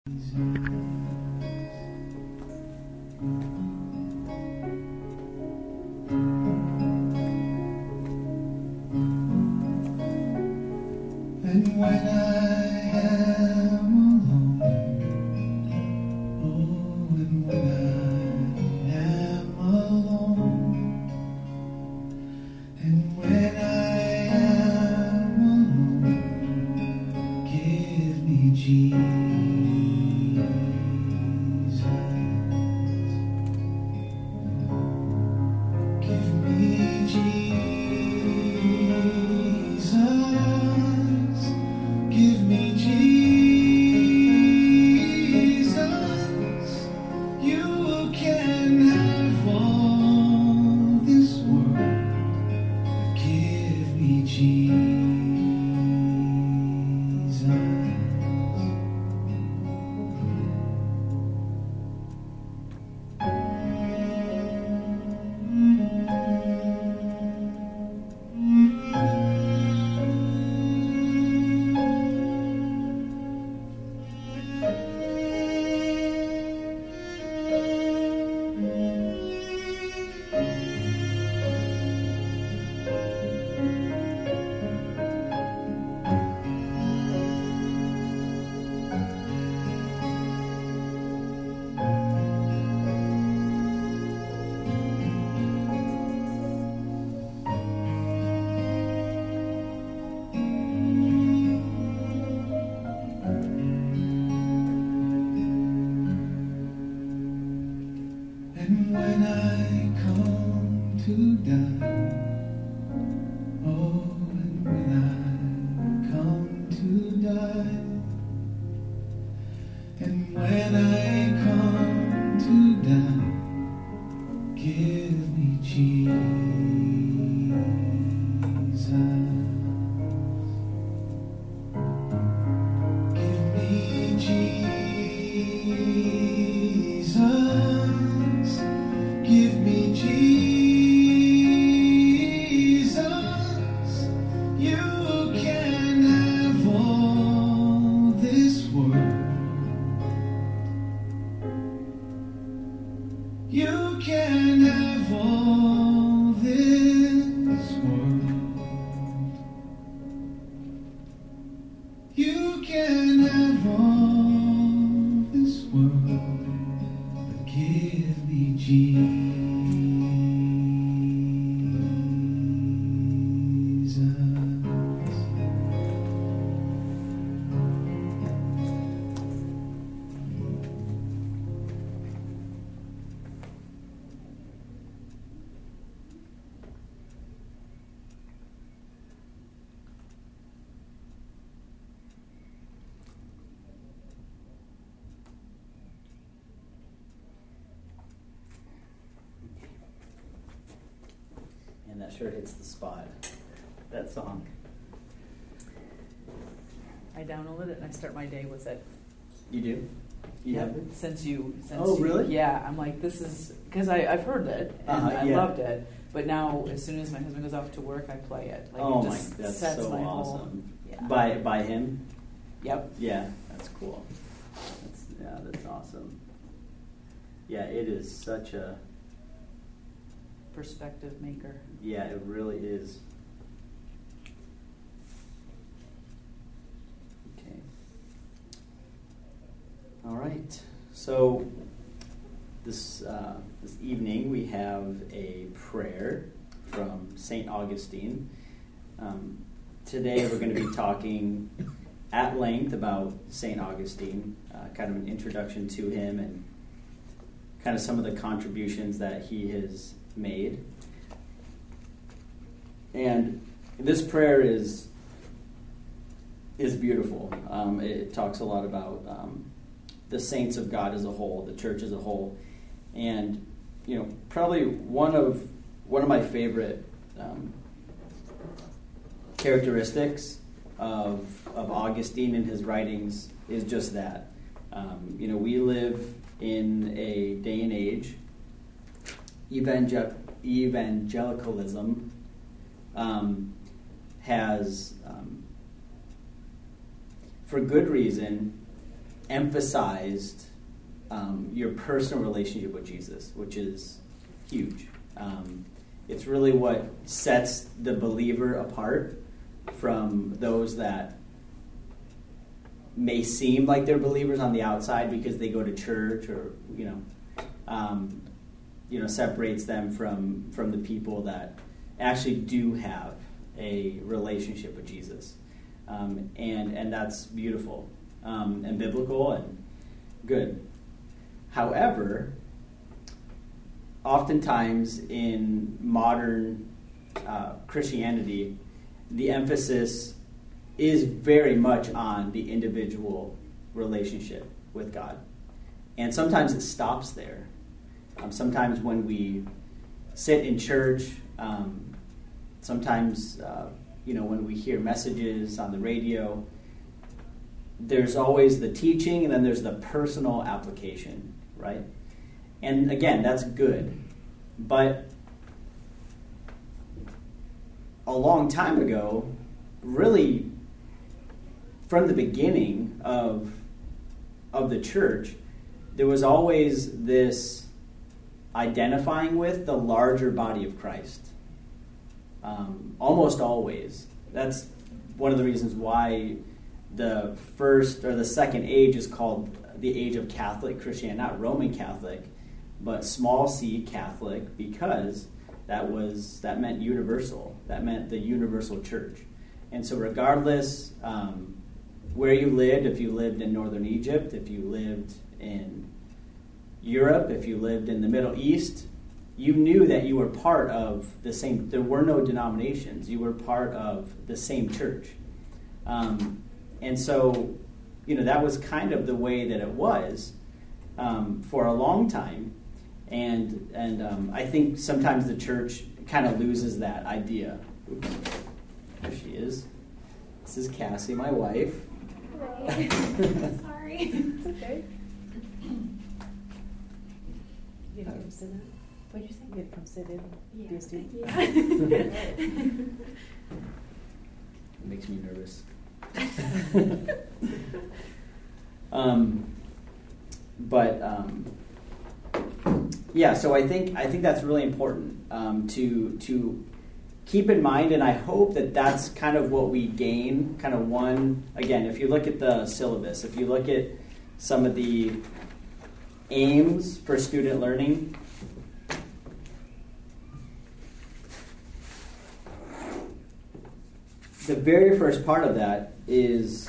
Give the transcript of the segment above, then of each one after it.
And when I am alone, oh, and when I am alone, and when I am alone, give me Jesus. Give me Jesus. Give me Jesus. You can have all this world. Give me Jesus. And when I come to die, oh, and when I come to die, and when I come to die, give me Jesus. Give me Jesus. Give me Jesus. You can have all this world. You can have all this world. You can have all this world. But give me Jesus. And that sure hits the spot, that song. I download it and I start my day with it. You do? You have it? Since Oh, really? Yeah, I'm like, this is, because I've heard it and I yeah. loved it, but now as soon as my husband goes off to work, I play it. Like, Oh it my, just that's sets so my awesome. whole, yeah. By him? Yep. Yeah, that's cool. That's awesome. Yeah, it is such a, Perspective maker. yeah, it really is. Okay. All right. So this evening we have a prayer from St. Augustine. Today we're going to be talking at length about St. Augustine, kind of an introduction to him and kind of some of the contributions that he has made. And this prayer is beautiful. It talks a lot about the saints of God as a whole, the church as a whole, and probably one of my favorite characteristics of Augustine and his writings is just that. We live in a day and age, evangelicalism has, for good reason, emphasized your personal relationship with Jesus, which is huge. It's really what sets the believer apart from those that may seem like they're believers on the outside because they go to church, or separates them from the people that actually do have a relationship with Jesus, and that's beautiful and biblical and good. However, oftentimes in modern Christianity, the emphasis is very much on the individual relationship with God. And sometimes it stops there. Sometimes when we sit in church, sometimes when we hear messages on the radio, there's always the teaching and then there's the personal application, right? And again, that's good. But a long time ago, really from the beginning of the church, there was always this identifying with the larger body of Christ. Almost always. That's one of the reasons why the first or the second age is called the age of Catholic Christianity, not Roman Catholic, but small c Catholic, because that meant universal. That meant the universal church. And so regardless where you lived, if you lived in northern Egypt, if you lived in Europe, if you lived in the Middle East, you knew that you were part of the same. There were no denominations. You were part of the same church. And so, that was kind of the way that it was for a long time. And I think sometimes the church kind of loses that idea. Oops. There she is. This is Cassie, my wife. Hi. Sorry. It's okay. You gonna come sit in? What'd you say? You gonna come sit in? Yeah. Be a student? Yeah. It makes me nervous. So I think that's really important to keep in mind, and I hope that that's kind of what we gain. Kind of one, again, if you look at the syllabus, if you look at some of the aims for student learning, the very first part of that is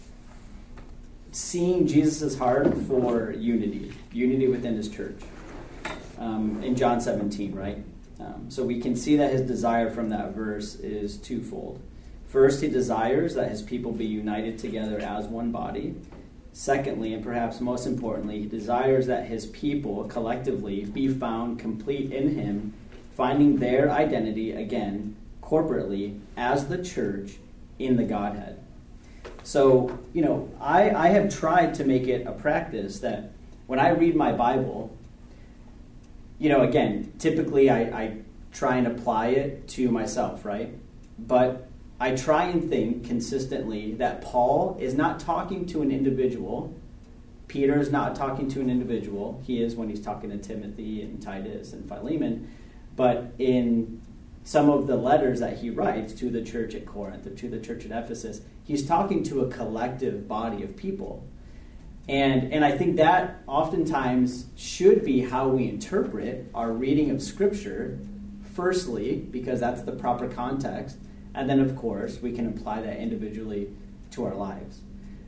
seeing Jesus' heart for unity within his church. In John 17, right? So we can see that his desire from that verse is twofold. First, he desires that his people be united together as one body. Secondly, and perhaps most importantly, he desires that his people collectively be found complete in him, finding their identity, again, corporately, as the church in the Godhead. So, I have tried to make it a practice that when I read my Bible, again, typically I try and apply it to myself, right? But I try and think consistently that Paul is not talking to an individual. Peter is not talking to an individual. He is when he's talking to Timothy and Titus and Philemon. But in some of the letters that he writes to the church at Corinth or to the church at Ephesus, he's talking to a collective body of people. And I think that oftentimes should be how we interpret our reading of Scripture, firstly, because that's the proper context, and then, of course, we can apply that individually to our lives.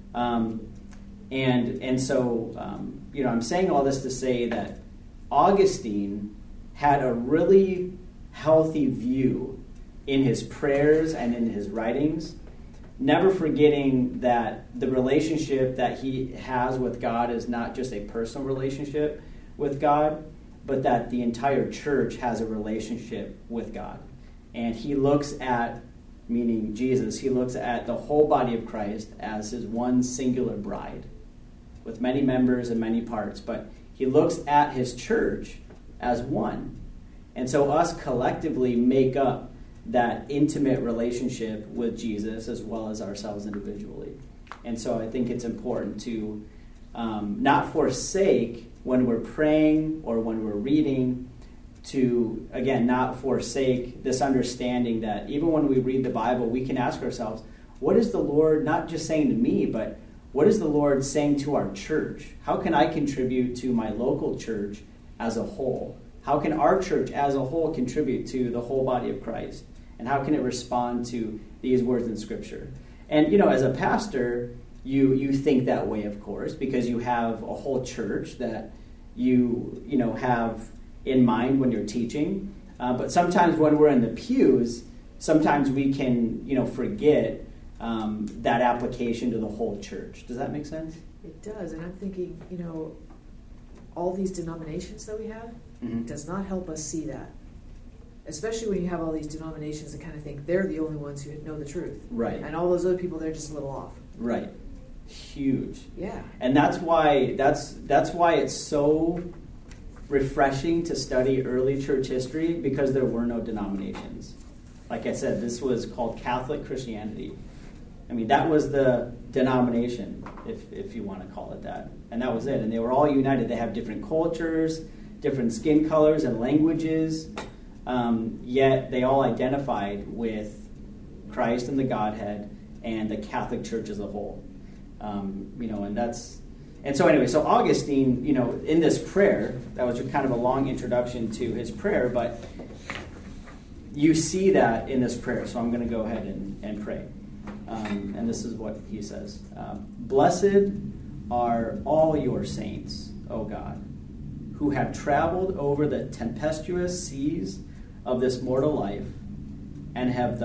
So I'm saying all this to say that Augustine had a really healthy view in his prayers and in his writings, never forgetting that the relationship that he has with God is not just a personal relationship with God, but that the entire church has a relationship with God. And he looks at, meaning Jesus, he looks at the whole body of Christ as his one singular bride, with many members and many parts, but he looks at his church as one. And so us collectively make up that intimate relationship with Jesus as well as ourselves individually. And so I think it's important to not forsake when we're praying or when we're reading, to, again, not forsake this understanding that even when we read the Bible, we can ask ourselves, what is the Lord not just saying to me, but what is the Lord saying to our church? How can I contribute to my local church as a whole? How can our church as a whole contribute to the whole body of Christ? And how can it respond to these words in Scripture? And, as a pastor, you think that way, of course, because you have a whole church that you have in mind when you're teaching. But sometimes when we're in the pews, sometimes we can, forget that application to the whole church. Does that make sense? It does, and I'm thinking, all these denominations that we have does not help us see that. Especially when you have all these denominations that kind of think they're the only ones who know the truth. Right. And all those other people, they're just a little off. Right. Huge. Yeah. And that's why it's so refreshing to study early church history, because there were no denominations. Like I said, this was called Catholic Christianity. I mean, that was the denomination, if you want to call it that. And that was it. And they were all united. They have different cultures, different skin colors and languages, yet they all identified with Christ and the Godhead and the Catholic Church as a whole. So Augustine, in this prayer, that was kind of a long introduction to his prayer, but you see that in this prayer. So I'm going to go ahead and pray. And this is what he says. Blessed are all your saints, O God, who have traveled over the tempestuous seas of this mortal life and have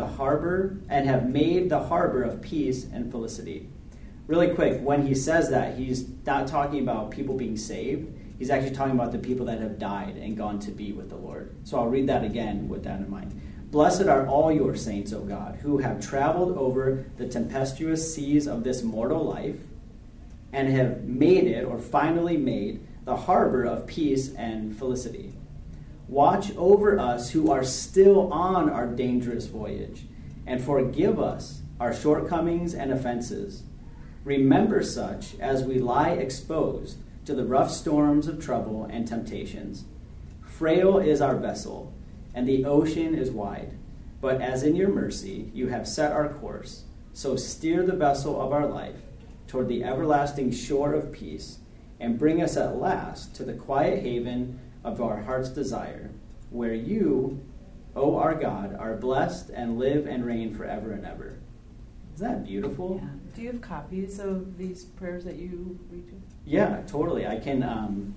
made the harbor of peace and felicity. Really quick, when he says that, he's not talking about people being saved. He's actually talking about the people that have died and gone to be with the Lord. So I'll read that again with that in mind. Blessed are all your saints, O God, who have traveled over the tempestuous seas of this mortal life and have made it, or finally made, the harbor of peace and felicity. Watch over us who are still on our dangerous voyage, and forgive us our shortcomings and offenses. Remember such as we lie exposed to the rough storms of trouble and temptations. Frail is our vessel, and the ocean is wide. But as in your mercy you have set our course, so steer the vessel of our life toward the everlasting shore of peace, and bring us at last to the quiet haven of our heart's desire, where you, O our God, are blessed and live and reign forever and ever. Is that beautiful? Yeah. Do you have copies of these prayers that you read to? Yeah, totally. I can.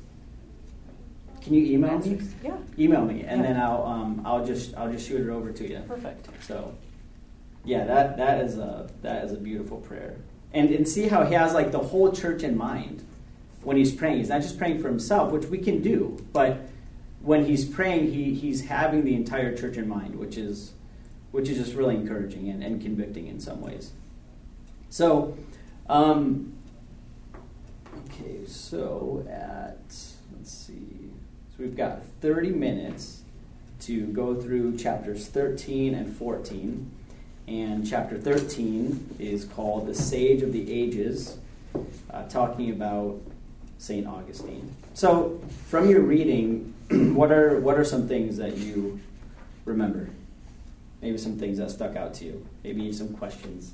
Can you email me? Yeah. Email me, and Yeah. then I'll just shoot it over to you. Perfect. So, yeah, that is a beautiful prayer, and see how he has like the whole church in mind when he's praying. He's not just praying for himself, which we can do, but when he's praying, he's having the entire church in mind, which is just really encouraging and convicting in some ways. So, okay, so let's see. So we've got 30 minutes to go through chapters 13 and 14. And chapter 13 is called The Sage of the Ages, talking about St. Augustine. So, from your reading, what are some things that you remember? Maybe some things that stuck out to you. Maybe some questions.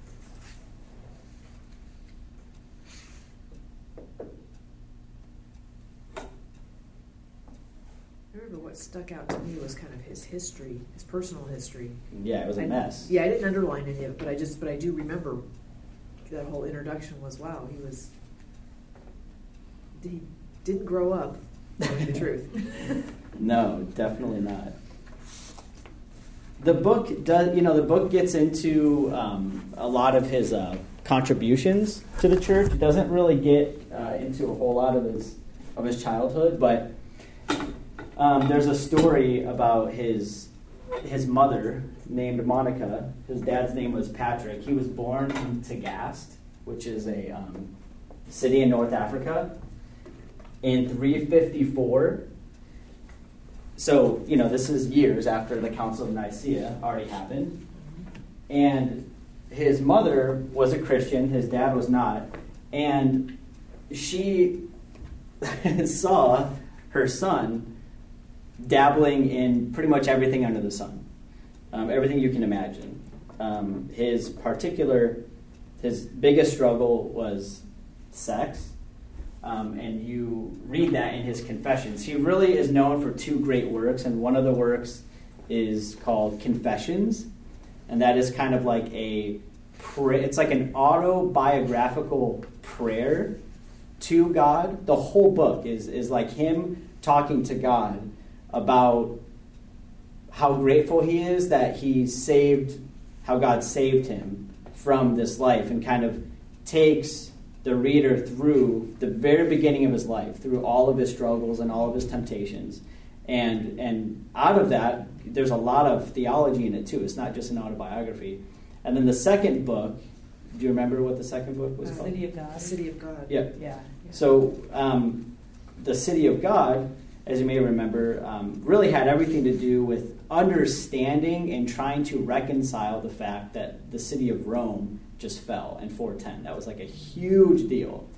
I remember what stuck out to me was kind of his history, his personal history. Yeah, it was a mess. Yeah, I didn't underline any of it, but I do remember that whole introduction was, wow, he didn't grow up knowing the truth. No, definitely not. The book does. The book gets into a lot of his contributions to the church. It doesn't really get into a whole lot of his childhood, but there's a story about his mother named Monica. His dad's name was Patrick. He was born in Tagaste, which is a city in North Africa, in 354. So, this is years after the Council of Nicaea already happened. And his mother was a Christian, his dad was not. And she saw her son dabbling in pretty much everything under the sun, everything you can imagine. His biggest struggle was sex, and you read that in his Confessions. He really is known for 2 great works, and one of the works is called Confessions, and that is kind of like it's like an autobiographical prayer to God. The whole book is like him talking to God about how grateful he is that how God saved him from this life, and kind of takes the reader through the very beginning of his life, through all of his struggles and all of his temptations. And out of that, there's a lot of theology in it too. It's not just an autobiography. And then the second book, do you remember what the second book was called? City of God. The City of God. Yeah. Yeah. So the City of God, as you may remember, really had everything to do with understanding and trying to reconcile the fact that the city of Rome just fell in 410. That was like a huge deal.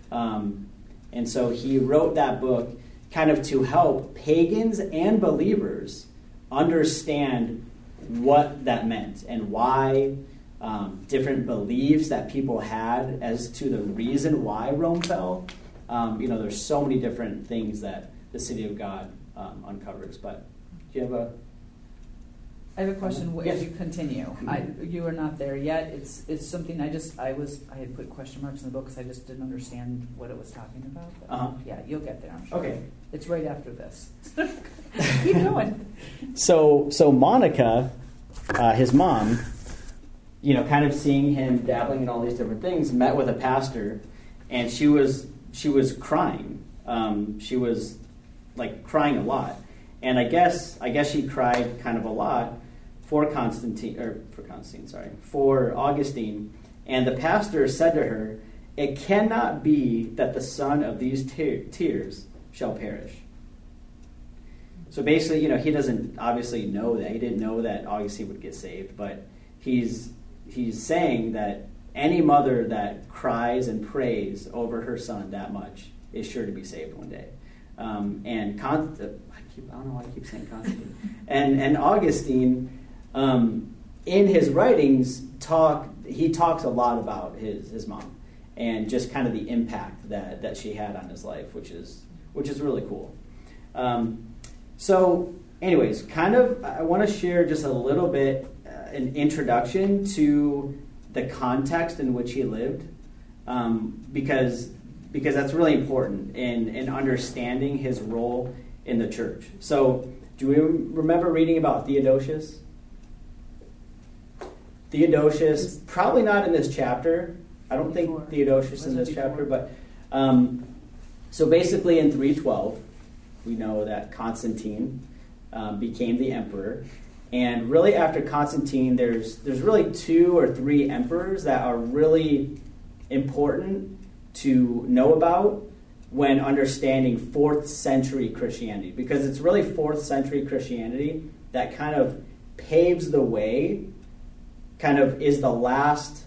And so he wrote that book kind of to help pagans and believers understand what that meant and why different beliefs that people had as to the reason why Rome fell. There's so many different things that the City of God uncovers. But do you have I have a question Yes. as you continue. You are not there yet. It's something I had put question marks in the book because I just didn't understand what it was talking about. But yeah, you'll get there, I'm sure. Okay. It's right after this. Keep going. So Monica, his mom, kind of seeing him dabbling in all these different things, met with a pastor, and she was crying. She was like crying a lot, and I guess she cried kind of a lot for Augustine, and the pastor said to her, "It cannot be that the son of these tears shall perish." So basically, he doesn't obviously know that. He didn't know that Augustine would get saved, but he's saying that any mother that cries and prays over her son that much is sure to be saved one day. I don't know why I keep saying Constantine. and Augustine, in his writings, he talks a lot about his mom and just kind of the impact that she had on his life, which is really cool. So, anyways, I want to share just a little bit an introduction to the context in which he lived, because that's really important in understanding his role in the church. So, do we remember reading about Theodosius? Theodosius, probably not in this chapter. I don't think Theodosius in this chapter, but so basically in 312, we know that Constantine became the emperor. And really after Constantine, there's really 2 or 3 emperors that are really important to know about when understanding 4th century Christianity, because it's really 4th century Christianity that kind of paves the way, kind of is the last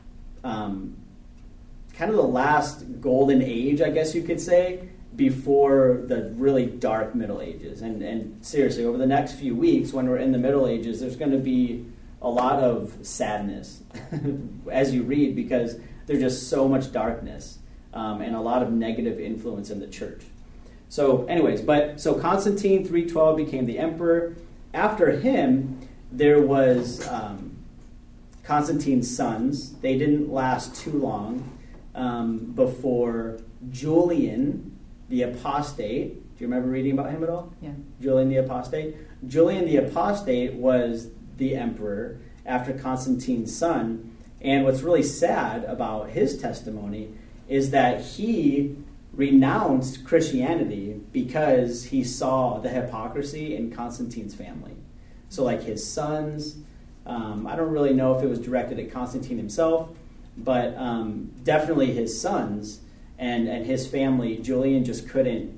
golden age, I guess you could say, before the really dark Middle Ages. And seriously, over the next few weeks, when we're in the Middle Ages, there's going to be a lot of sadness as you read, because there's just so much darkness and a lot of negative influence in the church. So anyways, so Constantine, 312, became the emperor. After him, there was Constantine's sons. They didn't last too long before Julian the Apostate. Do you remember reading about him at all? Yeah. Julian the Apostate. Julian the Apostate was the emperor after Constantine's son. And what's really sad about his testimony is that he renounced Christianity because he saw the hypocrisy in Constantine's family. So like his sons, I don't really know if it was directed at Constantine himself, but definitely his sons and his family. Julian just couldn't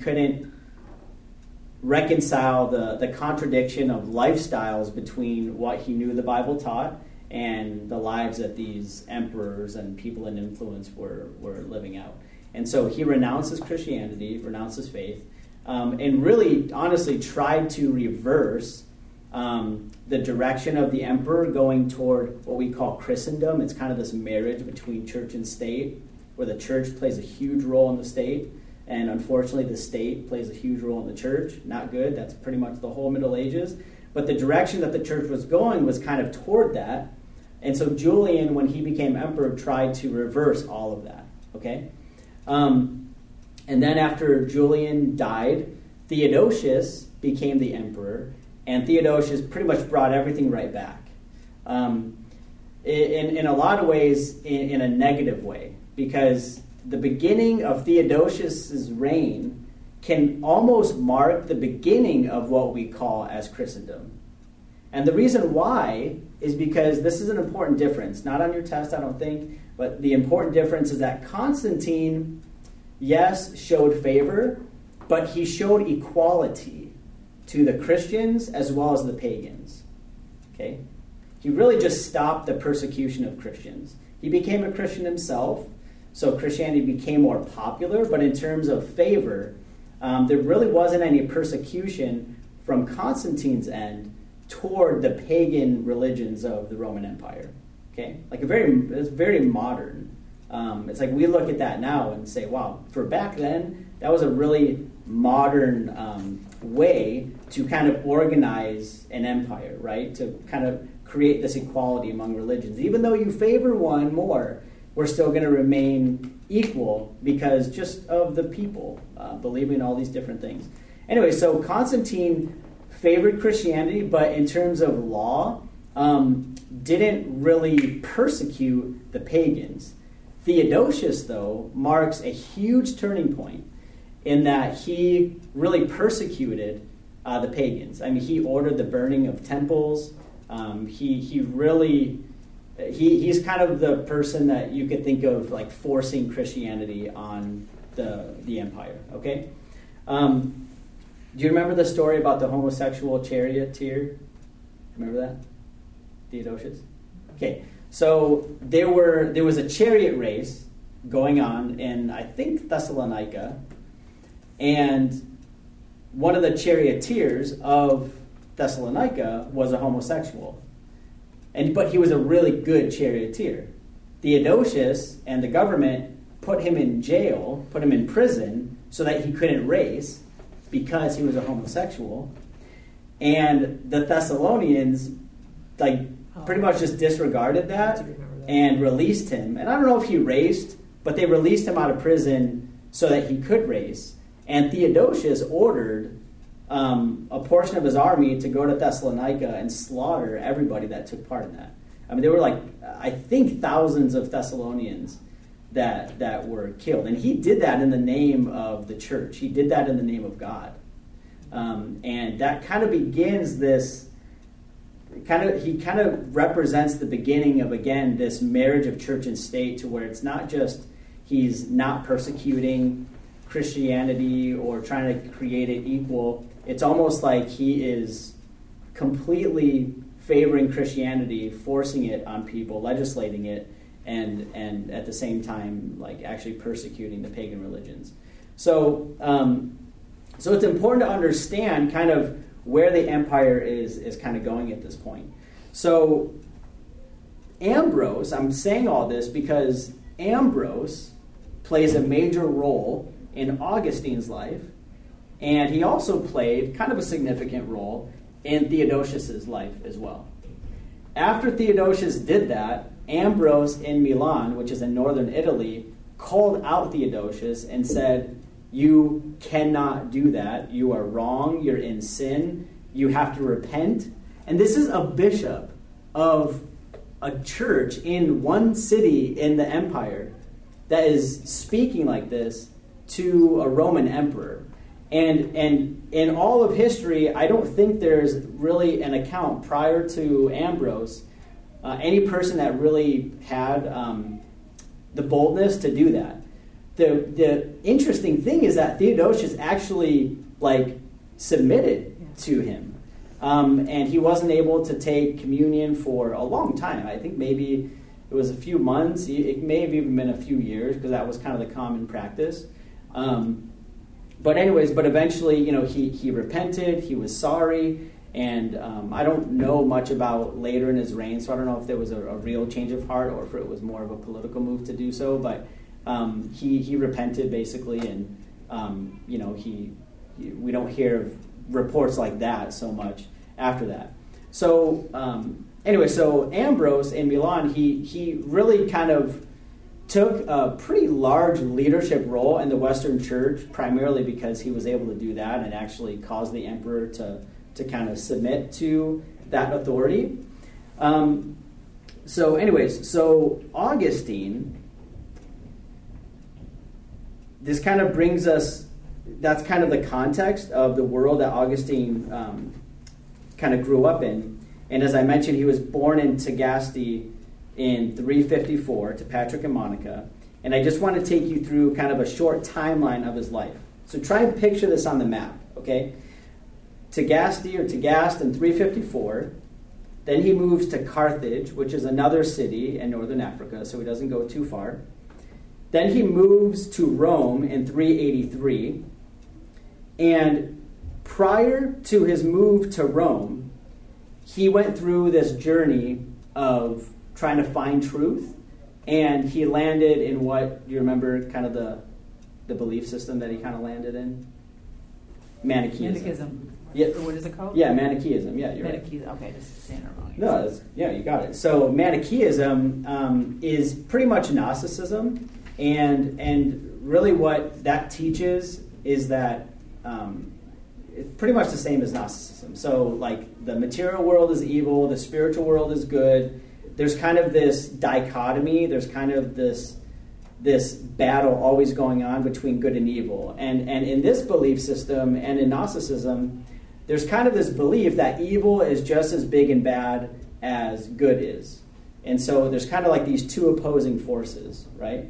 reconcile the contradiction of lifestyles between what he knew the Bible taught and the lives that these emperors and people in influence were living out. And so he renounces Christianity, renounces faith, and really, honestly, tried to reverse the direction of the emperor going toward what we call Christendom. It's kind of this marriage between church and state, where the church plays a huge role in the state, and unfortunately the state plays a huge role in the church. Not good. That's pretty much the whole Middle Ages. But the direction that the church was going was kind of toward that. And so Julian, when he became emperor, tried to reverse all of that. Okay? And then after Julian died, Theodosius became the emperor, and Theodosius pretty much brought everything right back. In a lot of ways, in a negative way, because the beginning of Theodosius' reign can almost mark the beginning of what we call as Christendom. And the reason why is because this is an important difference. Not on your test, I don't think, but the important difference is that Constantine, yes, showed favor, but he showed equality to the Christians as well as the pagans. Okay? He really just stopped the persecution of Christians. He became a Christian himself, so Christianity became more popular, but in terms of favor, there really wasn't any persecution from Constantine's end toward the pagan religions of the Roman Empire. Okay? Like it's very modern. It's like we look at that now and say, wow, for back then, that was a really modern way to kind of organize an empire, right? To kind of create this equality among religions. Even though you favor one more, we're still going to remain equal because just of the people believing all these different things. Anyway, so Constantine favored Christianity, but in terms of law, didn't really persecute the pagans. Theodosius, though, marks a huge turning point in that he really persecuted the pagans. I mean, he ordered the burning of temples. He's kind of the person that you could think of like forcing Christianity on the empire. Okay, do you remember the story about the homosexual charioteer? Remember that, Theodosius? Okay, so there was a chariot race going on in, I think, Thessalonica, and one of the charioteers of Thessalonica was a homosexual. But he was a really good charioteer. Theodosius and the government put him in jail, put him in prison, so that he couldn't race because he was a homosexual. And the Thessalonians, pretty much just disregarded that and released him. And I don't know if he raced, but they released him out of prison so that he could race. And Theodosius ordered a portion of his army to go to Thessalonica and slaughter everybody that took part in that. I mean, there were I think thousands of Thessalonians that were killed. And he did that in the name of the church. He did that in the name of God. And that kind of begins this, he kind of represents the beginning of, again, this marriage of church and state, to where it's not just he's not persecuting Christianity or trying to create it equal. It's almost like he is completely favoring Christianity, forcing it on people, legislating it, and at the same time, actually persecuting the pagan religions. So it's important to understand kind of where the empire is kind of going at this point. So Ambrose, I'm saying all this because Ambrose plays a major role in Augustine's life, and he also played kind of a significant role in Theodosius' life as well. After Theodosius did that, Ambrose in Milan, which is in northern Italy, called out Theodosius and said, "You cannot do that. You are wrong. You're in sin. You have to repent." And this is a bishop of a church in one city in the empire that is speaking like this to a Roman emperor. And in all of history, I don't think there's really an account prior to Ambrose, any person that really had the boldness to do that. The interesting thing is that Theodosius actually submitted to him, and he wasn't able to take communion for a long time. I think maybe it was a few months. It may have even been a few years because that was kind of the common practice. But eventually, he repented. He was sorry. And I don't know much about later in his reign, so I don't know if there was a real change of heart or if it was more of a political move to do so. But he repented basically, and we don't hear of reports like that so much after that. So so Ambrose in Milan, he really kind of took a pretty large leadership role in the Western Church, primarily because he was able to do that and actually cause the emperor to kind of submit to that authority. So Augustine, this kind of brings us, that's kind of the context of the world that Augustine kind of grew up in. And as I mentioned, he was born in Tagaste in 354 to Patrick and Monica. And I just want to take you through kind of a short timeline of his life. So try and picture this on the map, okay? Tagaste in 354. Then he moves to Carthage, which is another city in northern Africa, so he doesn't go too far. Then he moves to Rome in 383. And prior to his move to Rome, he went through this journey of trying to find truth, and he landed in what, you remember kind of the belief system that he kind of landed in? Manichaeism. Yeah. Or what is it called? Yeah, Manichaeism. Yeah, you're right. Okay, just saying it wrong. No, you got it. So Manichaeism is pretty much Gnosticism, and really what that teaches is that it's pretty much the same as Gnosticism. So like the material world is evil, the spiritual world is good. There's kind of this dichotomy. There's kind of this battle always going on between good and evil. And in this belief system and in Gnosticism, there's kind of this belief that evil is just as big and bad as good is. And so there's kind of like these two opposing forces, right?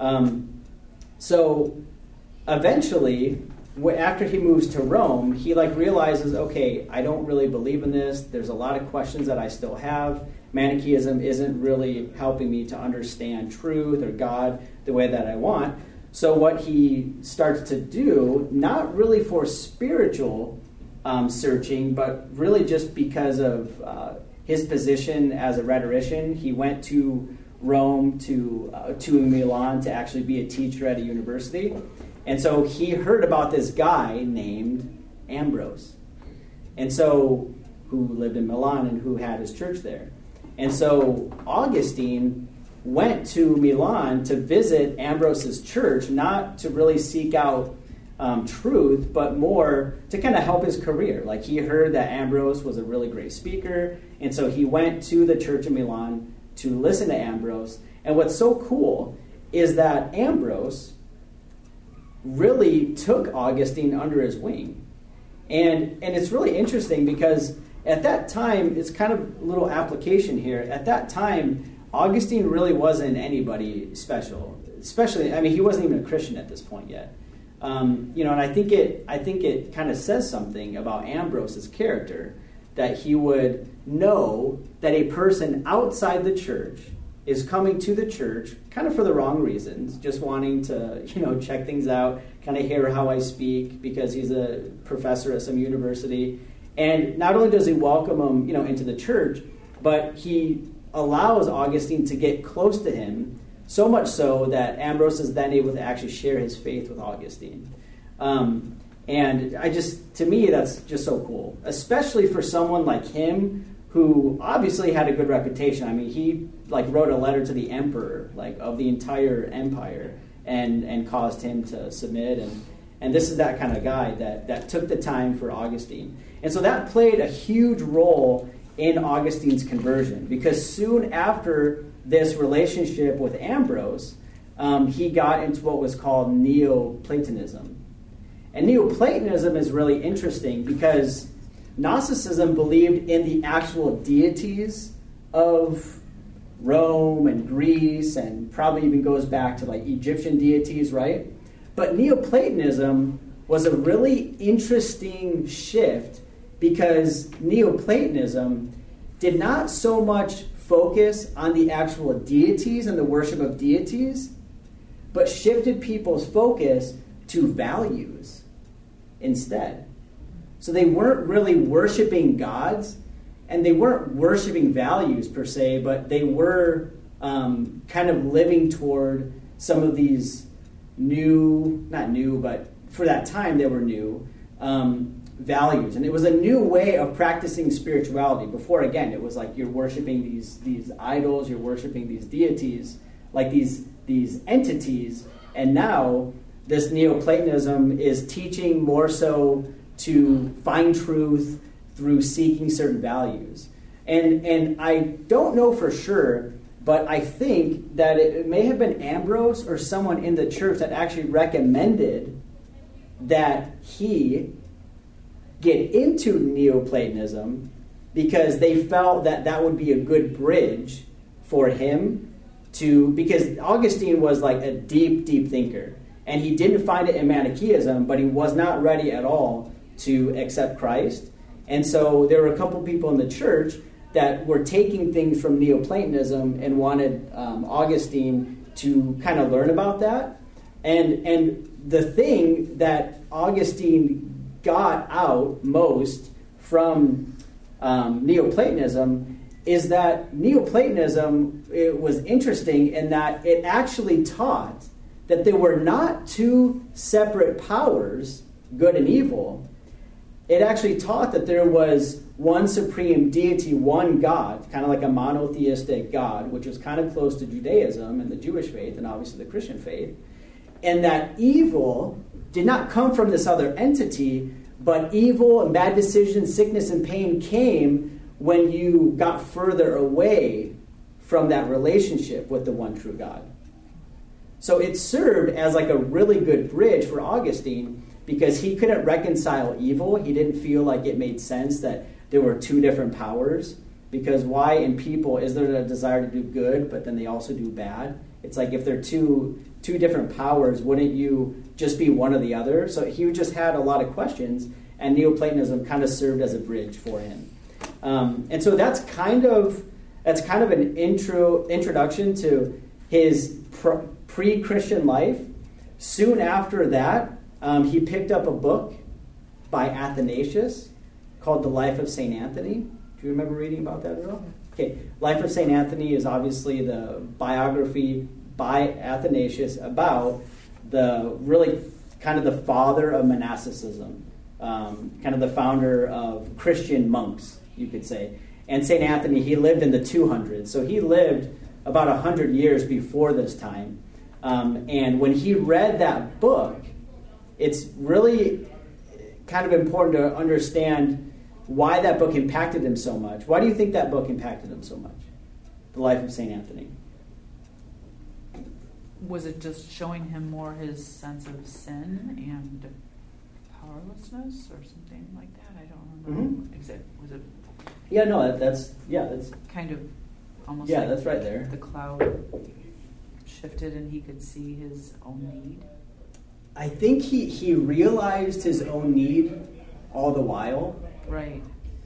So eventually, after he moves to Rome, he realizes, okay, I don't really believe in this. There's a lot of questions that I still have. Manichaeism isn't really helping me to understand truth or God the way that I want. So what he starts to do, not really for spiritual searching, but really just because of his position as a rhetorician, he went to Rome, to Milan, to actually be a teacher at a university. And so he heard about this guy named Ambrose, and so who lived in Milan and who had his church there. And so Augustine went to Milan to visit Ambrose's church, not to really seek out truth, but more to kind of help his career. Like he heard that Ambrose was a really great speaker, and so he went to the church in Milan to listen to Ambrose. And what's so cool is that Ambrose really took Augustine under his wing. And it's really interesting because at that time, it's kind of a little application here. At that time, Augustine really wasn't anybody special. Especially, he wasn't even a Christian at this point yet. And I think it kind of says something about Ambrose's character, that he would know that a person outside the church is coming to the church kind of for the wrong reasons, just wanting to, check things out, kind of hear how I speak because he's a professor at some university. And not only does he welcome him, into the church, but he allows Augustine to get close to him, so much so that Ambrose is then able to actually share his faith with Augustine. And to me, that's just so cool, especially for someone like him who obviously had a good reputation. He wrote a letter to the emperor, of the entire empire, and caused him to submit. And this is that kind of guy that took the time for Augustine. And so that played a huge role in Augustine's conversion, because soon after this relationship with Ambrose, he got into what was called Neoplatonism. And Neoplatonism is really interesting because Gnosticism believed in the actual deities of Rome and Greece, and probably even goes back to Egyptian deities, right? But Neoplatonism was a really interesting shift because Neoplatonism did not so much focus on the actual deities and the worship of deities, but shifted people's focus to values instead. So they weren't really worshiping gods, and they weren't worshiping values per se, but they were kind of living toward some of these not new, but for that time they were new, values. And it was a new way of practicing spirituality. Before, again, it was like you're worshiping these idols, you're worshiping these deities, like these entities. And now this Neoplatonism is teaching more so to find truth through seeking certain values. And I don't know for sure, but I think that it may have been Ambrose or someone in the church that actually recommended that he get into Neoplatonism because they felt that that would be a good bridge for him to, because Augustine was like a deep, deep thinker. And he didn't find it in Manichaeism, but he was not ready at all to accept Christ. And so there were a couple people in the church that were taking things from Neoplatonism and wanted Augustine to kind of learn about that. And the thing that Augustine got out most from Neoplatonism is that Neoplatonism, it was interesting in that it actually taught that there were not two separate powers, good and evil. It actually taught that there was one supreme deity, one God, kind of like a monotheistic God, which was kind of close to Judaism and the Jewish faith and obviously the Christian faith. And that evil did not come from this other entity, but evil and bad decisions, sickness and pain came when you got further away from that relationship with the one true God. So it served as like a really good bridge for Augustine because he couldn't reconcile evil. He didn't feel like it made sense that there were two different powers. Because why in people is there a desire to do good, but then they also do bad? It's like if they're two different powers, wouldn't you just be one or the other? So he just had a lot of questions, and Neoplatonism kind of served as a bridge for him. And so that's kind of an introduction to his pre-Christian life. Soon after that, he picked up a book by Athanasius called The Life of St. Anthony. Do you remember reading about that at all? Okay, Life of St. Anthony is obviously the biography by Athanasius about the really kind of the father of monasticism, kind of the founder of Christian monks, you could say. And St. Anthony, he lived in the 200s, so he lived about 100 years before this time. And when he read that book, it's really kind of important to understand why that book impacted him so much. Why do you think that book impacted him so much? The Life of St. Anthony. Was it just showing him more his sense of sin and powerlessness or something like that? I don't remember. Mm-hmm. Was it? Yeah, no, that's kind of almost. Yeah, like that's right there. The cloud shifted and he could see his own need. I think he realized his own need all the while. Right.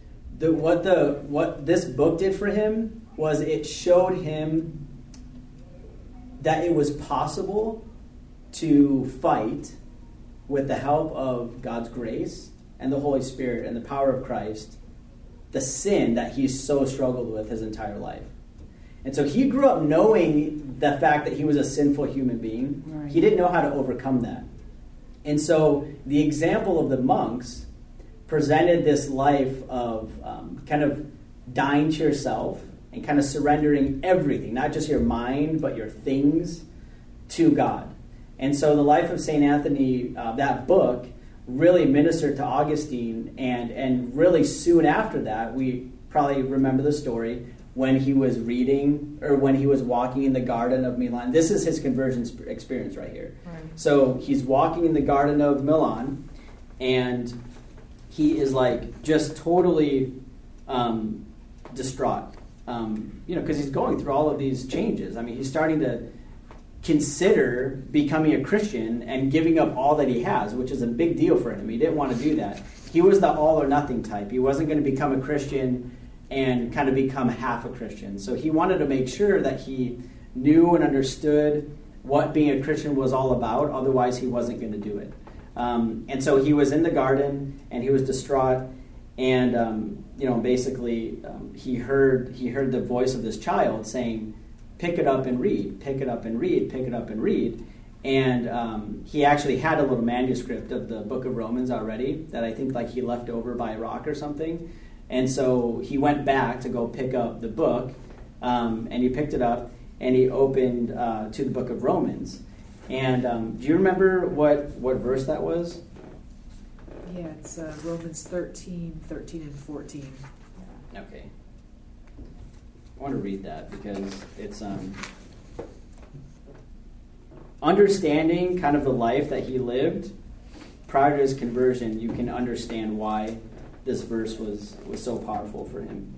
What this book did for him was it showed him that it was possible to fight with the help of God's grace and the Holy Spirit and the power of Christ the sin that he so struggled with his entire life. And so he grew up knowing the fact that he was a sinful human being. Right. He didn't know how to overcome that. And so the example of the monks presented this life of kind of dying to yourself and kind of surrendering everything, not just your mind, but your things, to God. And so the Life of St. Anthony, that book, really ministered to Augustine, and really soon after that, we probably remember the story, when he was reading, or when he was walking in the Garden of Milan. This is his conversion experience right here. Right. So he's walking in the Garden of Milan, and he is like just totally distraught, because he's going through all of these changes. I mean, he's starting to consider becoming a Christian and giving up all that he has, which is a big deal for him. He didn't want to do that. He was the all or nothing type. He wasn't going to become a Christian and kind of become half a Christian. So he wanted to make sure that he knew and understood what being a Christian was all about, otherwise he wasn't going to do it. And so he was in the garden, and he was distraught, and basically he heard the voice of this child saying, "Pick it up and read, pick it up and read, pick it up and read." And he actually had a little manuscript of the book of Romans already that I think he left over by a rock or something. And so he went back to go pick up the book, and he picked it up, and he opened to the book of Romans. And do you remember what verse that was? Yeah, it's Romans 13 and 14. Okay. I want to read that because it's understanding kind of the life that he lived prior to his conversion. You can understand why this verse was so powerful for him.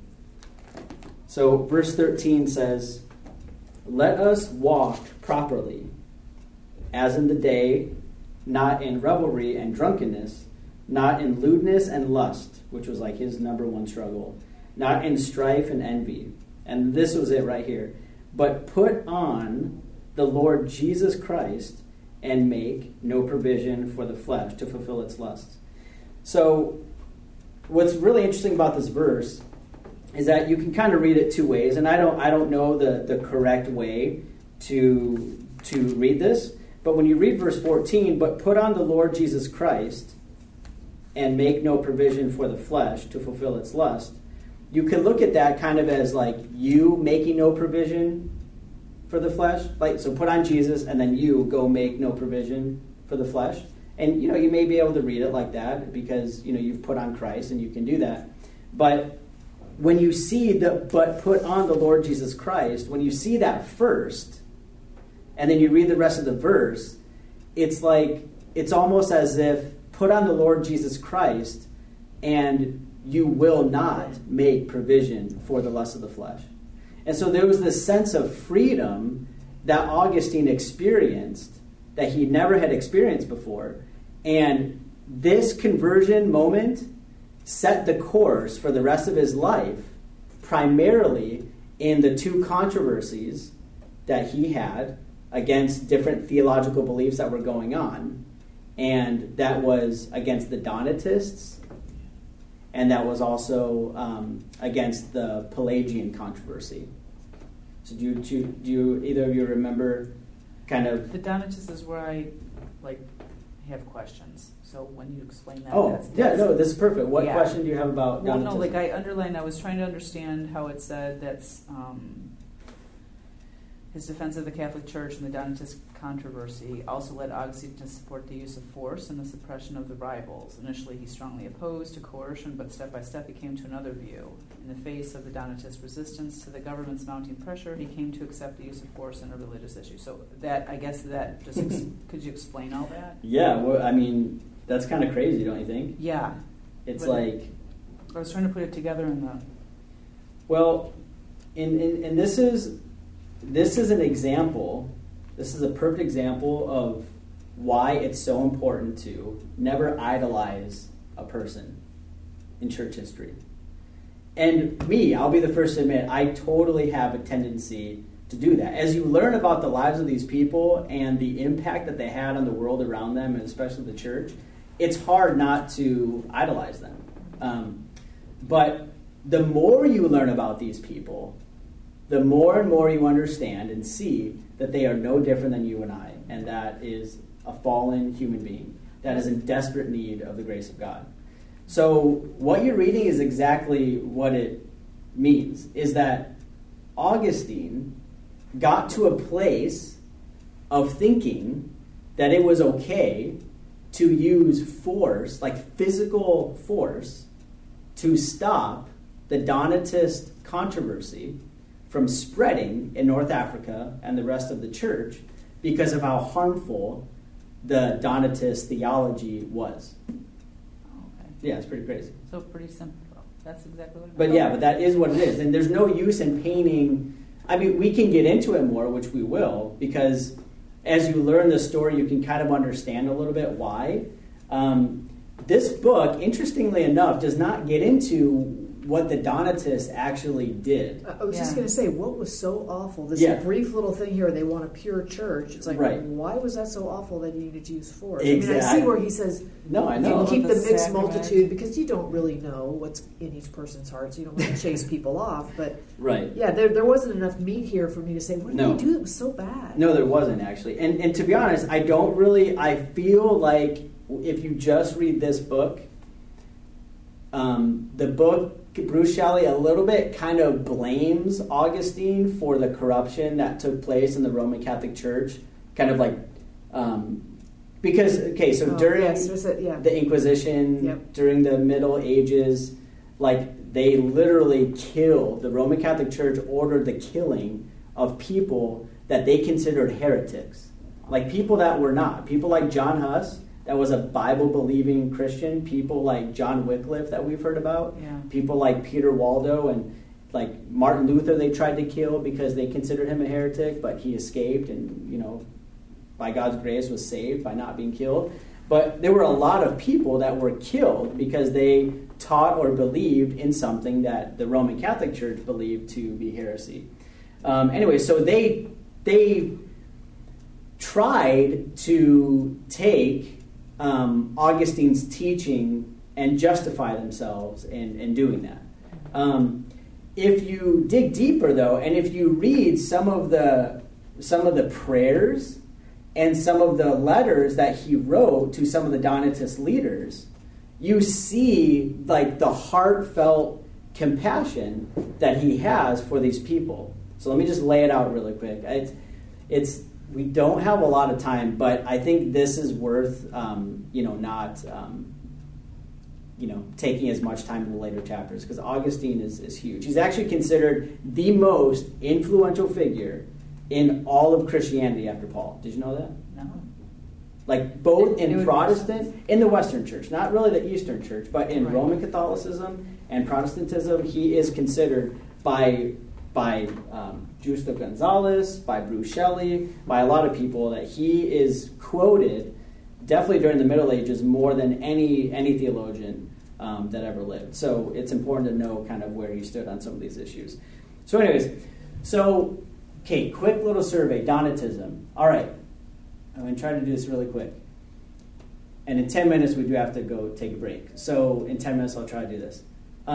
So verse 13 says, "Let us walk properly, as in the day, not in revelry and drunkenness, not in lewdness and lust," which was his number one struggle, "not in strife and envy." And this was it right here. "But put on the Lord Jesus Christ and make no provision for the flesh to fulfill its lusts." So what's really interesting about this verse is that you can kind of read it two ways, and I don't know the correct way to read this, but when you read verse 14, "But put on the Lord Jesus Christ and make no provision for the flesh to fulfill its lust," you can look at that kind of as you making no provision for the flesh. So put on Jesus and then you go make no provision for the flesh. And you may be able to read it like that because you've put on Christ and you can do that. But when you see "but put on the Lord Jesus Christ," when you see that first, and then you read the rest of the verse, it's almost as if put on the Lord Jesus Christ and you will not make provision for the lust of the flesh. And so there was this sense of freedom that Augustine experienced that he never had experienced before. And this conversion moment set the course for the rest of his life, primarily in the two controversies that he had against different theological beliefs that were going on. And that was against the Donatists, and that was also against the Pelagian controversy. So do you either of you remember kind of... The Donatists is where I have questions. So when you explain that, this is perfect. What question do you have about Donatism? Well, no, I underlined. I was trying to understand how it said that's his defense of the Catholic Church and the Donatist controversy also led Augustine to support the use of force and the suppression of the rivals. Initially, he strongly opposed to coercion, but step by step he came to another view. In the face of the Donatist resistance to the government's mounting pressure, he came to accept the use of force in a religious issue. So could you explain all that? Yeah, well, that's kind of crazy, don't you think? Yeah. It's I was trying to put it together in the... Well, and this is an example. This is a perfect example of why it's so important to never idolize a person in church history. And I'll be the first to admit, I totally have a tendency to do that. As you learn about the lives of these people and the impact that they had on the world around them, and especially the church, it's hard not to idolize them. But the more you learn about these people, the more and more you understand and see that they are no different than you and I, and that is a fallen human being that is in desperate need of the grace of God. So what you're reading is exactly what it means, is that Augustine got to a place of thinking that it was okay to use force, physical force, to stop the Donatist controversy from spreading in North Africa and the rest of the church because of how harmful the Donatist theology was. Okay. Yeah, it's pretty crazy. So pretty simple. That's exactly what it is. But that is what it is. And there's no use in painting... we can get into it more, which we will, because as you learn the story, you can kind of understand a little bit why. This book, interestingly enough, does not get into what the Donatists actually did. I was just Yeah. going to say, what was so awful? This Yeah. brief little thing here, they want a pure church. It's like, Right. why was that so awful that you needed to use force? I Exactly. mean, I see where he says, No, I you know. keep About the the mixed sacrament. multitude, because you don't really know what's in each person's heart, so you don't want to chase people off. But Right. yeah, there wasn't enough meat here for me to say, what did No. they do that was so bad? No, there wasn't actually. And to be honest, I feel like if you just read this book, the book, Bruce Shelley a little bit kind of blames Augustine for the corruption that took place in the Roman Catholic Church. Kind of like, because, okay, so during yes, there's yeah. the Inquisition, Yep. during the Middle Ages, like they literally killed, the Roman Catholic Church ordered the killing of people that they considered heretics. Like people that were not. People like John Huss, that was a Bible-believing Christian. People like John Wycliffe that we've heard about. Yeah. People like Peter Waldo and like Martin Luther they tried to kill because they considered him a heretic, but he escaped and, you know, by God's grace was saved by not being killed. But there were a lot of people that were killed because they taught or believed in something that the Roman Catholic Church believed to be heresy. Anyway, so they tried to take Augustine's teaching and justify themselves in doing that. If you dig deeper, though, and if you read some of the prayers and some of the letters that he wrote to some of the Donatist leaders, you see like the heartfelt compassion that he has for these people. So let me just lay it out really quick. It's we don't have a lot of time, but I think this is worth not taking as much time in the later chapters, because Augustine is huge. He's actually considered the most influential figure in all of Christianity after Paul. Did you know that? No. Like both It in would- Protestant, in the Western Church, not really the Eastern Church, but in Right. Roman Catholicism and Protestantism, he is considered by Justo Gonzalez, by Bruce Shelley, by a lot of people, that he is quoted definitely during the Middle Ages more than any theologian that ever lived. So it's important to know kind of where he stood on some of these issues. So anyways, okay, quick little survey, Donatism. All right, I'm going to try to do this really quick. And in 10 minutes, we do have to go take a break. So in 10 minutes, I'll try to do this.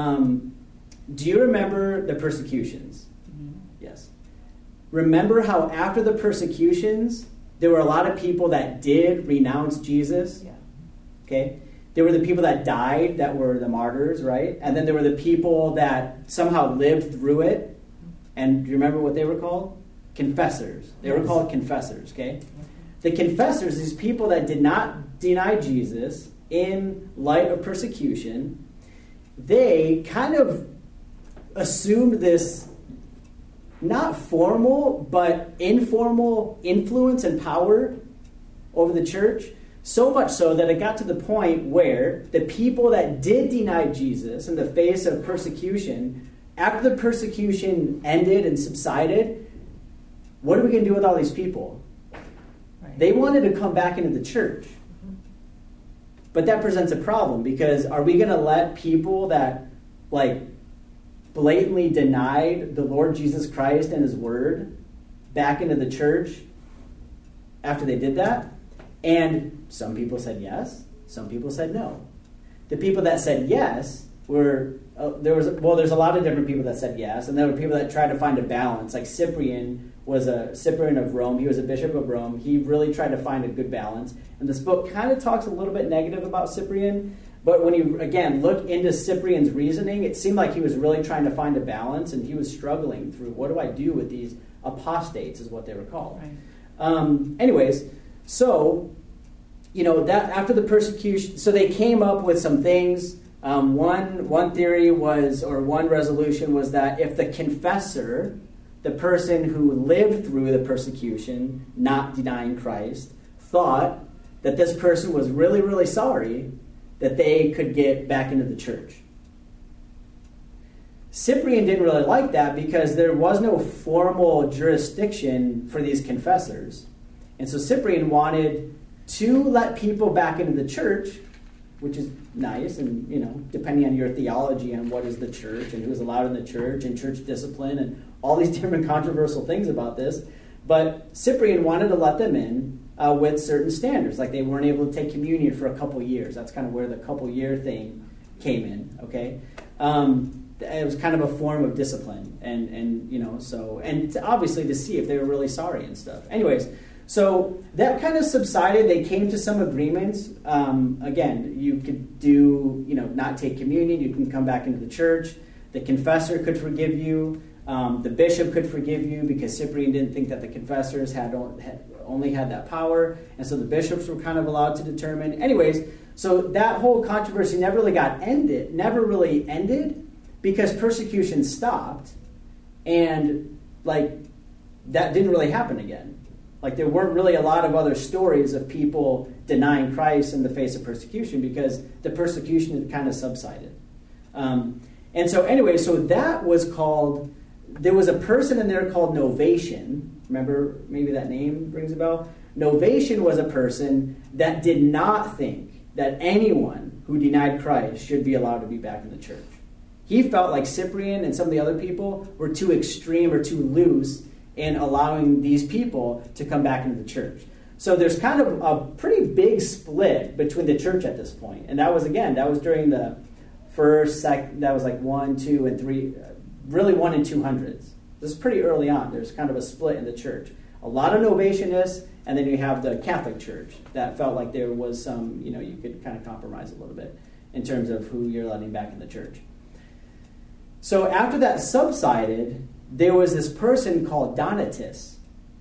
Do you remember the persecutions? Mm-hmm. Yes. Remember how after the persecutions, there were a lot of people that did renounce Jesus? Yeah. Okay? There were the people that died, that were the martyrs, right? And then there were the people that somehow lived through it. And do you remember what they were called? Confessors. They were called confessors, okay? The confessors, these people that did not deny Jesus in light of persecution, they kind of assumed this not formal but informal influence and power over the church, so much so that it got to the point where the people that did deny Jesus in the face of persecution, after the persecution ended and subsided, what are we going to do with all these people? Right. They wanted to come back into the church. But that presents a problem, because are we going to let people that like blatantly denied the Lord Jesus Christ and his word back into the church after they did that? And some people said yes, some people said no. The people that said yes were there's a lot of different people that said yes, and there were people that tried to find a balance. Like Cyprian of Rome. He was a bishop of Rome. He really tried to find a good balance. And this book kind of talks a little bit negative about Cyprian, but when you, again, look into Cyprian's reasoning, it seemed like he was really trying to find a balance, and he was struggling through, what do I do with these apostates, is what they were called. Right. Anyways, so, that after the persecution, so they came up with some things. One theory was, or one resolution was, that if the confessor, the person who lived through the persecution, not denying Christ, thought that this person was really, really sorry, that they could get back into the church. Cyprian didn't really like that, because there was no formal jurisdiction for these confessors. And so Cyprian wanted to let people back into the church, which is nice, and depending on your theology on what is the church and who's allowed in the church and church discipline and all these different controversial things about this. But Cyprian wanted to let them in with certain standards, like they weren't able to take communion for a couple years. That's kind of where the couple year thing came in. Okay, it was kind of a form of discipline, and obviously to see if they were really sorry and stuff. Anyways. So that kind of subsided. They came to some agreements. Again, you could do, not take communion. You can come back into the church. The confessor could forgive you. The bishop could forgive you because Cyprian didn't think that the confessors only had that power. And so the bishops were kind of allowed to determine. Anyways, so that whole controversy never really ended because persecution stopped. And that didn't really happen again. There weren't really a lot of other stories of people denying Christ in the face of persecution because the persecution had kind of subsided. And so anyway, so that was called, there was a person in there called Novatian. Remember, maybe that name rings a bell? Novatian was a person that did not think that anyone who denied Christ should be allowed to be back in the church. He felt like Cyprian and some of the other people were too extreme or too loose in allowing these people to come back into the church. So there's kind of a pretty big split between the church at this point. And that was during the first, that was 1, 2, and 3, really 1 and 200s. This is pretty early on. There's kind of a split in the church. A lot of Novatianists, and then you have the Catholic Church that felt like there was some, you could kind of compromise a little bit in terms of who you're letting back in the church. So after that subsided, there was this person called Donatus.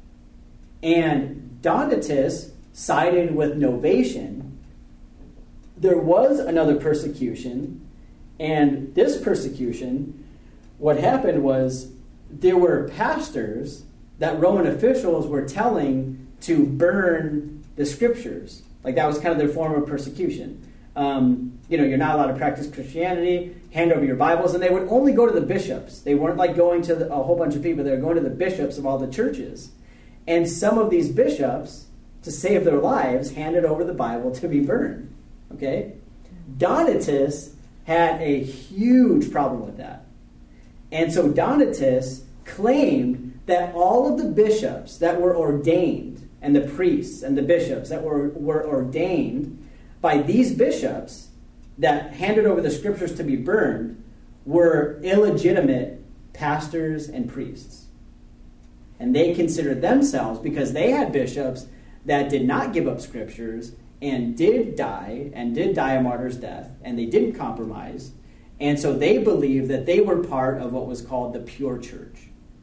And Donatus sided with Novatian. There was another persecution, and this persecution, what happened was there were pastors that Roman officials were telling to burn the scriptures. That was kind of their form of persecution. You're not allowed to practice Christianity, hand over your Bibles, and they would only go to the bishops. They weren't going to a whole bunch of people. They were going to the bishops of all the churches. And some of these bishops, to save their lives, handed over the Bible to be burned. Okay? Donatus had a huge problem with that. And so Donatus claimed that all of the bishops that were ordained, and the priests and the bishops that were ordained by these bishops that handed over the scriptures to be burned were illegitimate pastors and priests. And they considered themselves, because they had bishops that did not give up scriptures and did die a martyr's death, and they didn't compromise. And so they believed that they were part of what was called the pure church.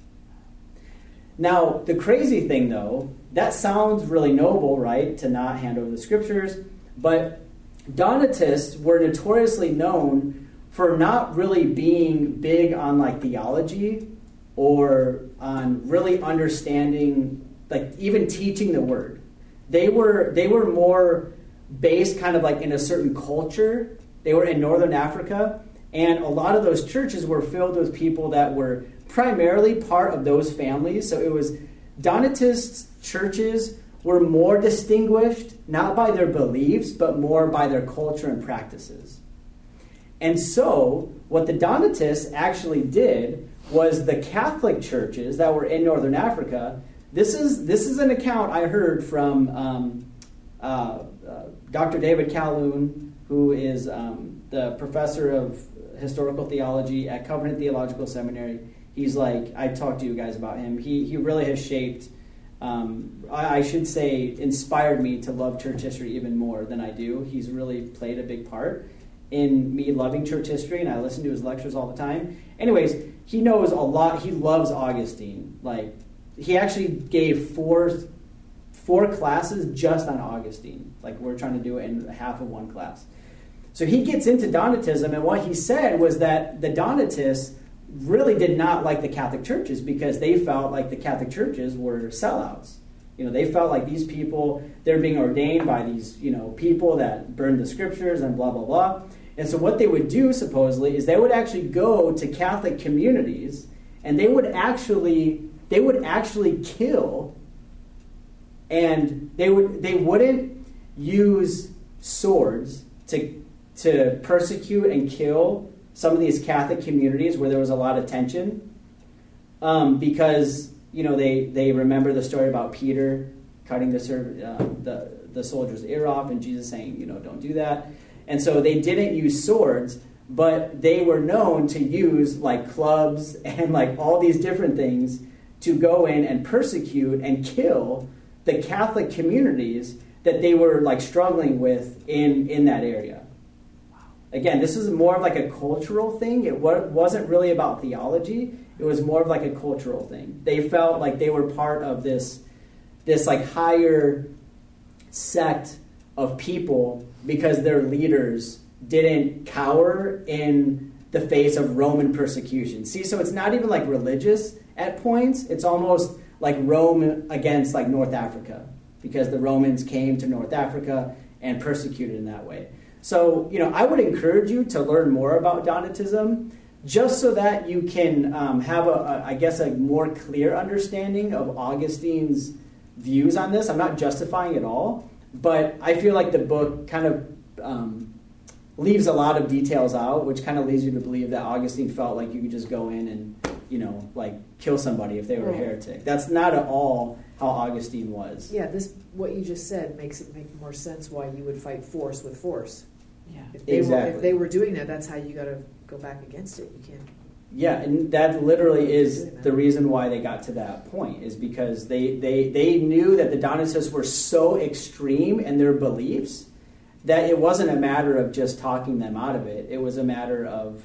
Now, the crazy thing, though, that sounds really noble, right, to not hand over the scriptures, but Donatists were notoriously known for not really being big on theology or on really understanding, even teaching the word. They were more based kind of in a certain culture. They were in Northern Africa, and a lot of those churches were filled with people that were primarily part of those families. So it was Donatist churches were more distinguished, not by their beliefs, but more by their culture and practices. And so, what the Donatists actually did was the Catholic churches that were in Northern Africa, this is an account I heard from Dr. David Calhoun, who is the professor of historical theology at Covenant Theological Seminary. He's I talked to you guys about him. He really has shaped, I should say, inspired me to love church history even more than I do. He's really played a big part in me loving church history, and I listen to his lectures all the time. Anyways, he knows a lot. He loves Augustine. He actually gave four classes just on Augustine. We're trying to do it in half of one class. So he gets into Donatism, and what he said was that the Donatists really did not like the Catholic churches because they felt like the Catholic churches were sellouts. They felt like these people, they're being ordained by these, people that burned the scriptures and blah, blah, blah. And so what they would do, supposedly, is they would actually go to Catholic communities and they would actually kill, and they wouldn't use swords to persecute and kill some of these Catholic communities where there was a lot of tension, because they remember the story about Peter cutting the soldier's ear off, and Jesus saying, don't do that. And so they didn't use swords, but they were known to use like clubs and like all these different things to go in and persecute and kill the Catholic communities that they were like struggling with in that area. Again, this is more of like a cultural thing. It wasn't really about theology. It was more of like a cultural thing. They felt like they were part of this like higher sect of people because their leaders didn't cower in the face of Roman persecution. See, so it's not even like religious at points. It's almost like Rome against like North Africa, because the Romans came to North Africa and persecuted in that way. So, I would encourage you to learn more about Donatism, just so that you can have a more clear understanding of Augustine's views on this. I'm not justifying it all, but I feel like the book kind of leaves a lot of details out, which kind of leads you to believe that Augustine felt like you could just go in and, kill somebody if they were a heretic. That's not at all how Augustine was. Yeah, what you just said makes it make more sense why you would fight force with force. Yeah. If they were doing that, that's how you got to go back against it. You can't. Yeah, and that literally is the reason why they got to that point, is because they knew that the Donatists were so extreme in their beliefs that it wasn't a matter of just talking them out of it. It was a matter of,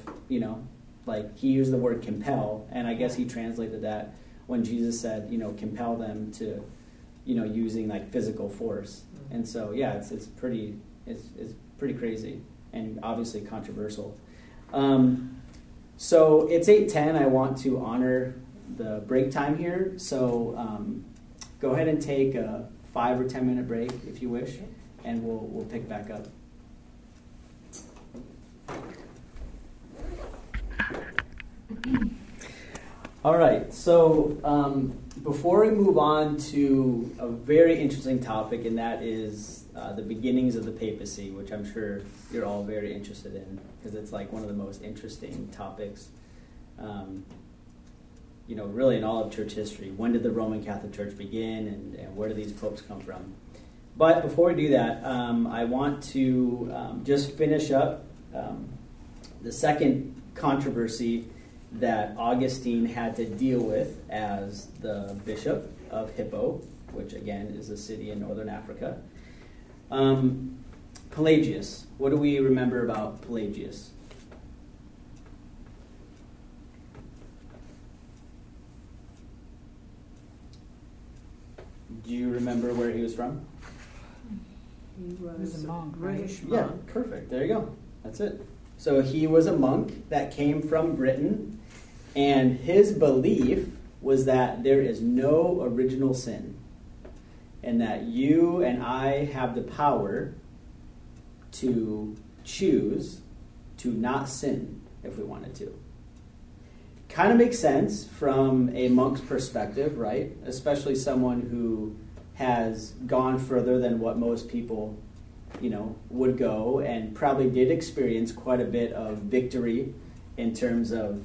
he used the word compel, and I guess he translated that when Jesus said, compel them to, using like physical force. And so, yeah, it's pretty crazy and obviously controversial. So it's 8:10. I want to honor the break time here. So go ahead and take a 5 or 10 minute break if you wish, and we'll pick back up. All right. So before we move on to a very interesting topic, and that is the beginnings of the papacy, which I'm sure you're all very interested in, because it's like one of the most interesting topics, really in all of church history. When did the Roman Catholic Church begin, and where do these popes come from? But before we do that, I want to just finish up the second controversy that Augustine had to deal with as the bishop of Hippo, which again is a city in northern Africa. Pelagius. What do we remember about Pelagius? Do you remember where he was from? He was a monk, British right? monk. Yeah, perfect. There you go. That's it. So he was a monk that came from Britain, and his belief was that there is no original sin, and that you and I have the power to choose to not sin if we wanted to. Kind of makes sense from a monk's perspective, right? Especially someone who has gone further than what most people, would go, and probably did experience quite a bit of victory in terms of,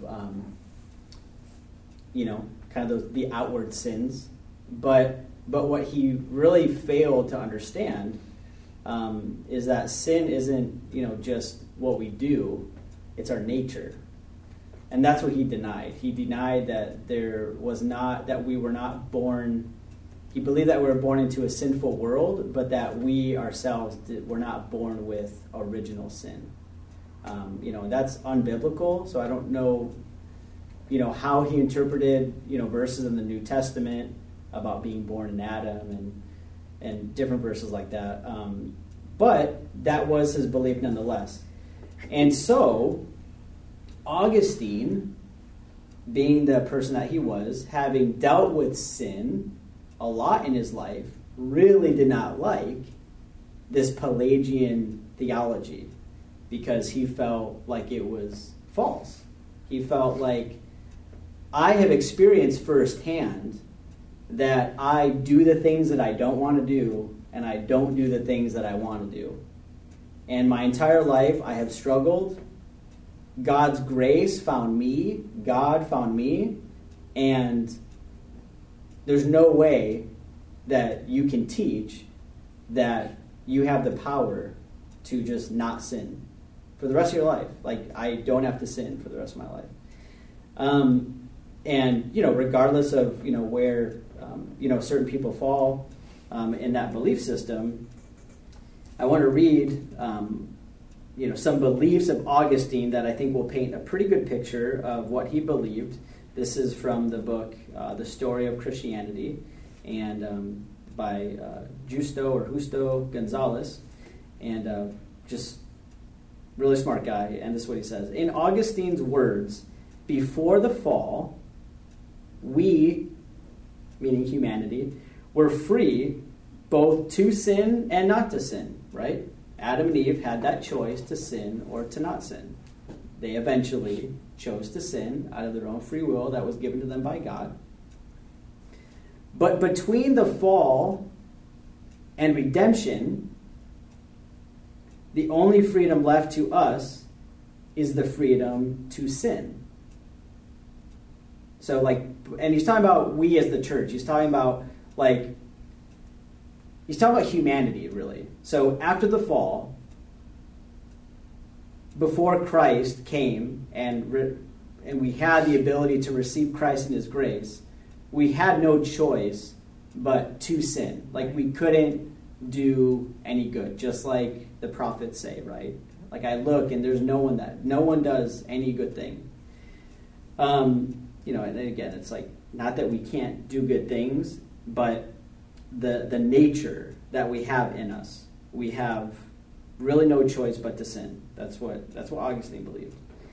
kind of the outward sins. But what he really failed to understand is that sin isn't, just what we do, it's our nature. And that's what he denied. He denied that that we were not born. He believed that we were born into a sinful world, but that we ourselves were not born with original sin. That's unbiblical. So I don't know, how he interpreted, verses in the New Testament about being born in Adam and different verses like that. But that was his belief nonetheless. And so Augustine, being the person that he was, having dealt with sin a lot in his life, really did not like this Pelagian theology, because he felt like it was false. He felt like, I have experienced firsthand that I do the things that I don't want to do, and I don't do the things that I want to do. and my entire life I have struggled. God's grace found me, God found me, and there's no way that you can teach that you have the power to just not sin for the rest of your life. Like, I don't have to sin for the rest of my life. And, regardless of, where, certain people fall in that belief system, I want to read, some beliefs of Augustine that I think will paint a pretty good picture of what he believed. This is from the book, The Story of Christianity, and by Justo Gonzalez, and just really smart guy. And this is what he says. In Augustine's words, before the fall, we, meaning humanity, were free both to sin and not to sin, right? Adam and Eve had that choice to sin or to not sin. They eventually chose to sin out of their own free will that was given to them by God. But between the fall and redemption, the only freedom left to us is the freedom to sin. So, and he's talking about we as the church. He's talking about humanity, really. So after the fall, before Christ came and we had the ability to receive Christ in his grace, we had no choice but to sin. We couldn't do any good, just like the prophets say, right? I look and there's no one does any good thing. And again, it's not that we can't do good things, but the nature that we have in us, we have really no choice but to sin. That's what Augustine believed.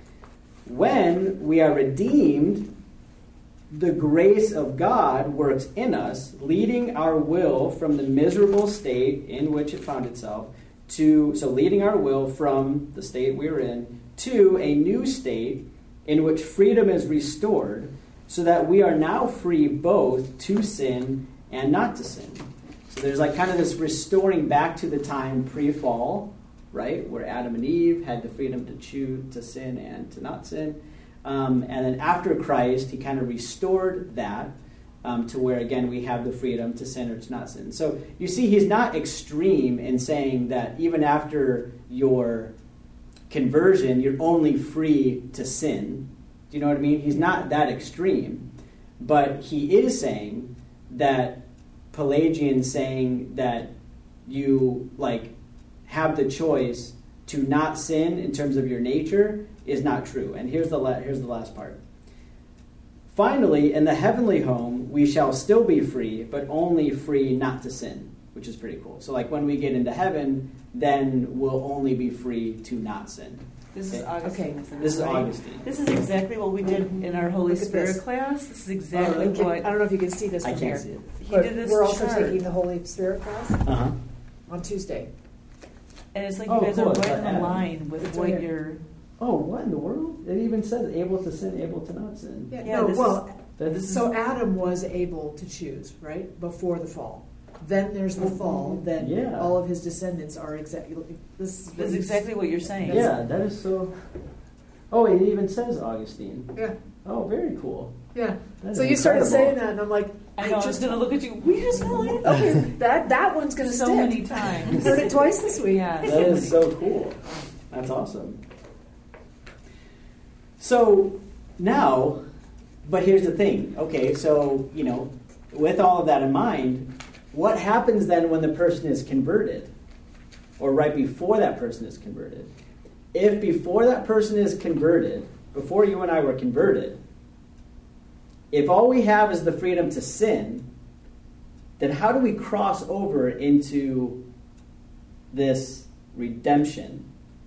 When we are redeemed, the grace of God works in us, leading our will from the miserable state in which it found itself leading our will from the state we were in to a new state in which freedom is restored, so that we are now free both to sin and not to sin. So there's kind of this restoring back to the time pre-fall, right, where Adam and Eve had the freedom to choose to sin and to not sin. And then after Christ, he kind of restored that to where, again, we have the freedom to sin or to not sin. So you see, he's not extreme in saying that even after your conversion, you're only free to sin. Do you know what I mean? He's not that extreme. But he is saying that Pelagian saying that you have the choice to not sin in terms of your nature is not true. And here's the last part. Finally, in the heavenly home, we shall still be free, but only free not to sin, which is pretty cool. So when we get into heaven, then we'll only be free to not sin. This is Augustine. Okay. This is Augustine. This is exactly what we did in our Holy Look at Spirit this. class. This is exactly I what don't know if you can see this I from can't here. see it. he But did. This we're also chart. taking the Holy Spirit class Uh-huh. on Tuesday. And it's Oh, you guys cool. are It's right got in Adam. line with It's what right here. you're. Oh, what in the world? It even says able to sin, able to not sin. Yeah, no, this That's, so Adam was able to choose, right, before the fall. Then there's the fall. Then Yeah. all of his descendants are exactly. This That's exactly what you're saying. yeah, that is so... Oh, it even says Augustine. Yeah, Oh, very cool. yeah. That So is you started incredible. saying that, and I'm like, I know. I was going to look at you. We just know it. okay, that one's going to So stick. many times. Heard it twice this week. Yeah. That is so cool. That's awesome. So now, but here's the thing. Okay, so, with all of that in mind, what happens then when the person is converted? Or right before that person is converted? If before that person is converted, before you and I were converted, if all we have is the freedom to sin, then how do we cross over into this redemption?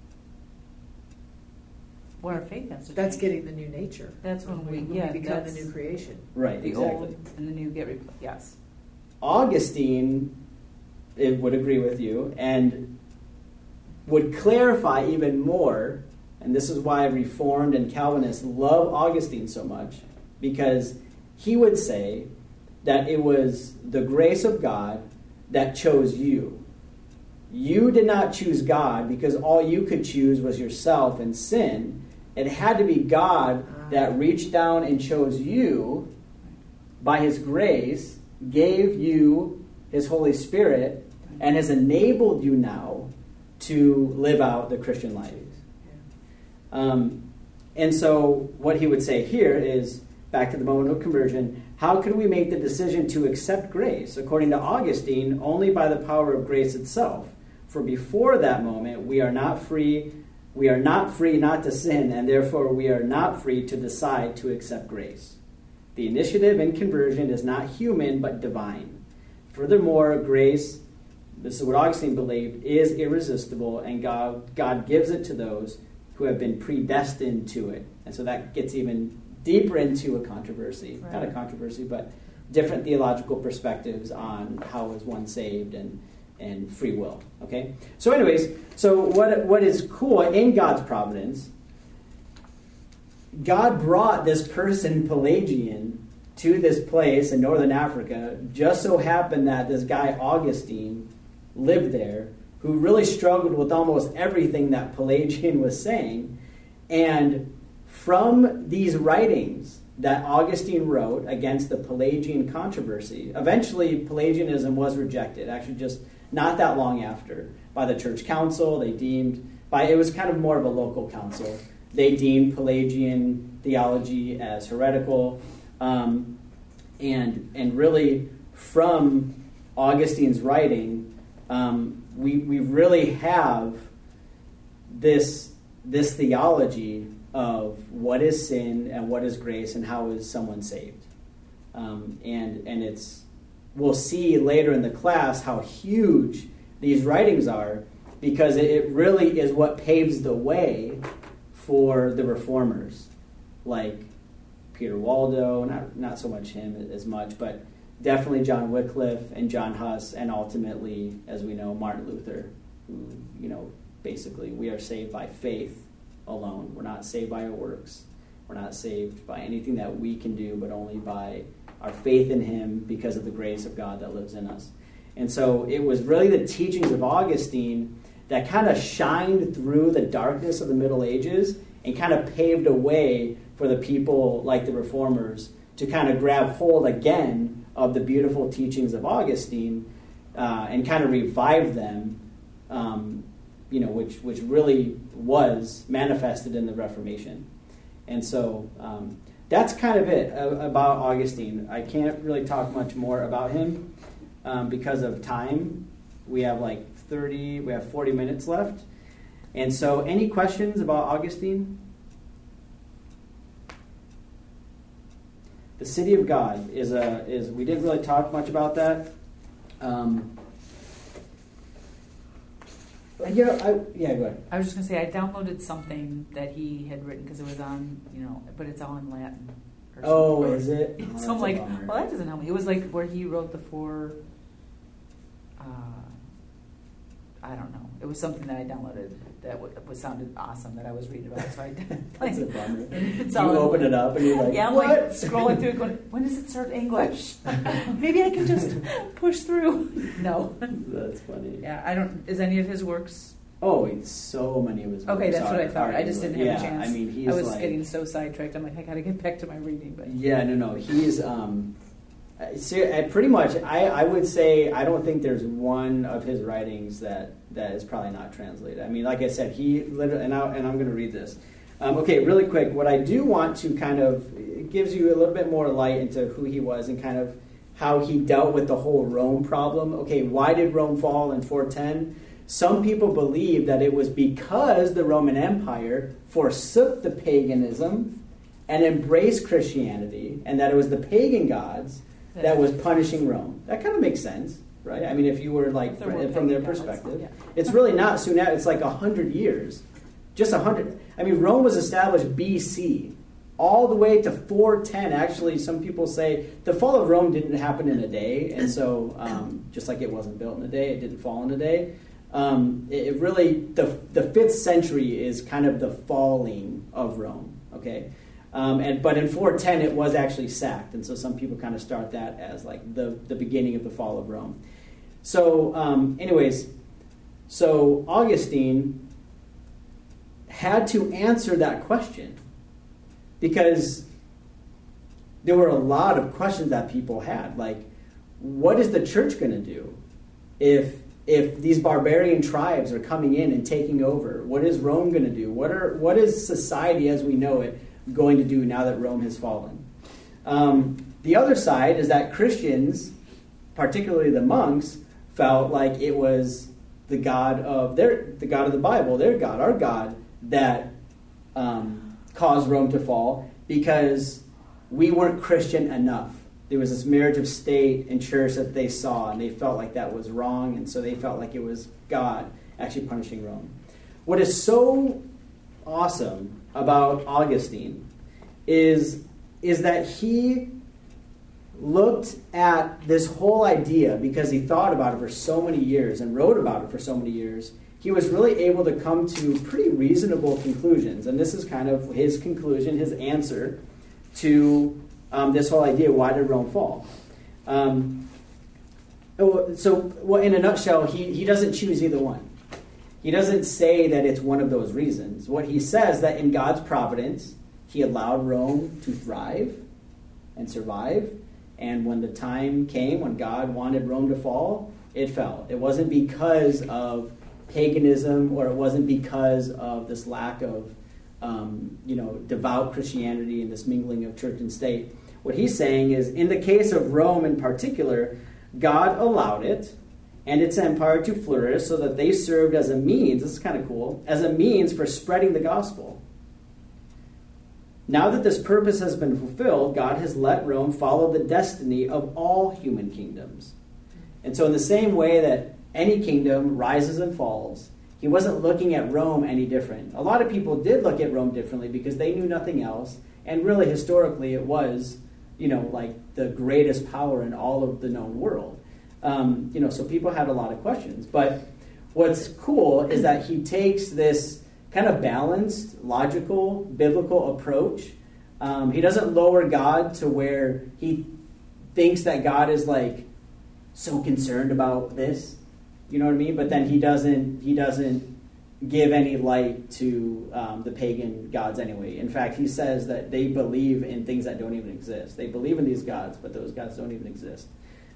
What our faith has to That's change. getting the new nature. That's when we become the that's new creation. Right, the exactly. old and the new get replaced. Yes. Augustine would agree with you and would clarify even more, and this is why Reformed and Calvinists love Augustine so much, because he would say that it was the grace of God that chose you. you did not choose God because all you could choose was yourself and sin. It had to be God that reached down and chose you by his grace, gave you his Holy Spirit, and has enabled you now to live out the Christian life. And so what he would say here is, back to the moment of conversion, how can we make the decision to accept grace? According to Augustine, only by the power of grace itself. For before that moment, we are not free not to sin, and therefore we are not free to decide to accept grace. The initiative in conversion is not human, but divine. Furthermore, grace, this is what Augustine believed, is irresistible, and God gives it to those who have been predestined to it. And so that gets even deeper into a controversy. Right. Not a controversy, but different theological perspectives on how is one saved and free will. Okay? So anyways, so what is cool in God's providence, God brought this person, Pelagian, to this place in northern Africa. Just so happened that this guy, Augustine, lived there, who really struggled with almost everything that Pelagian was saying. And from these writings that Augustine wrote against the Pelagian controversy, eventually Pelagianism was rejected, actually just not that long after, by the church council. It was kind of more of a local council. They deemed Pelagian theology as heretical. And really from Augustine's writing, we really have this theology of what is sin and what is grace and how is someone saved. And we'll see later in the class how huge these writings are, because it really is what paves the way for the reformers, like Peter Waldo, not so much him as much, but definitely John Wycliffe and John Huss, and ultimately, as we know, Martin Luther, who, basically we are saved by faith alone. We're not saved by our works. We're not saved by anything that we can do, but only by our faith in him because of the grace of God that lives in us. And so it was really the teachings of Augustine that kind of shined through the darkness of the Middle Ages and kind of paved a way for the people like the Reformers to kind of grab hold again of the beautiful teachings of Augustine and kind of revive them, which really was manifested in the Reformation. And so that's kind of it about Augustine. I can't really talk much more about him because of time. We have 40 minutes left. And so any questions about Augustine? The city of God is we didn't really talk much about that. Go ahead. I was just going to say, I downloaded something that he had written because it was on, but it's all in Latin. Oh, is it? Oh, so I'm like, well, that doesn't help me. It was like where he wrote the four, I don't know. It was something that I downloaded that sounded awesome that I was reading about. So I That's a bummer. You open it up and you're like, yeah, I'm what? like scrolling through it going, when does it start English? Maybe I can just push through. No. That's funny. Yeah, I don't, is any of his works? Oh, it's so many of his works. Okay, that's what I thought. I just didn't have a chance. I mean, I was getting so sidetracked. I'm like, I got to get back to my reading. But yeah, no. He's pretty much. I would say I don't think there's one of his writings that is probably not translated. I mean, like I said, he literally, and I'm going to read this. Okay, really quick. What I do want to kind of, it gives you a little bit more light into who he was and kind of how he dealt with the whole Rome problem. Okay, why did Rome fall in 410? Some people believe that it was because the Roman Empire forsook the paganism and embraced Christianity, and that it was the pagan gods that was punishing Rome. That kind of makes sense, right? I mean, if you were from their perspective. Yeah. It's really not soon after. It's like 100 years. Just 100. I mean, Rome was established BC, all the way to 410. Actually, some people say the fall of Rome didn't happen in a day, and so just like it wasn't built in a day, it didn't fall in a day. It really, the 5th century is kind of the falling of Rome, okay? But in 410, it was actually sacked, and so some people kind of start that as like the beginning of the fall of Rome. So anyways, So Augustine had to answer that question because there were a lot of questions that people had. Like, what is the church going to do if these barbarian tribes are coming in and taking over? What is Rome going to do? What is society as we know it going to do now that Rome has fallen? The other side is that Christians, particularly the monks, felt like it was the God of the Bible, their God, our God, that caused Rome to fall because we weren't Christian enough. There was this marriage of state and church that they saw, and they felt like that was wrong, and so they felt like it was God actually punishing Rome. What is so awesome about Augustine is that he looked at this whole idea because he thought about it for so many years and wrote about it for so many years. He was really able to come to pretty reasonable conclusions, and this is kind of his conclusion, his answer to this whole idea, why did Rome fall? In a nutshell, he doesn't choose either one. He doesn't say that it's one of those reasons. What he says that in God's providence, he allowed Rome to thrive and survive, and when the time came when God wanted Rome to fall, it fell. It wasn't because of paganism, or it wasn't because of this lack of devout Christianity and this mingling of church and state. What he's saying is, in the case of Rome in particular, God allowed it and its empire to flourish so that they served as a means, this is kind of cool, as a means for spreading the gospel. Now that this purpose has been fulfilled, God has let Rome follow the destiny of all human kingdoms. And so in the same way that any kingdom rises and falls, he wasn't looking at Rome any different. A lot of people did look at Rome differently because they knew nothing else. And really, historically, it was, like the greatest power in all of the known world. So people had a lot of questions. But what's cool is that he takes this kind of balanced, logical, biblical approach. He doesn't lower God to where he thinks that God is like so concerned about this. You know what I mean? But then he doesn't give any light to the pagan gods anyway. In fact, he says that they believe in things that don't even exist. They believe in these gods, but those gods don't even exist.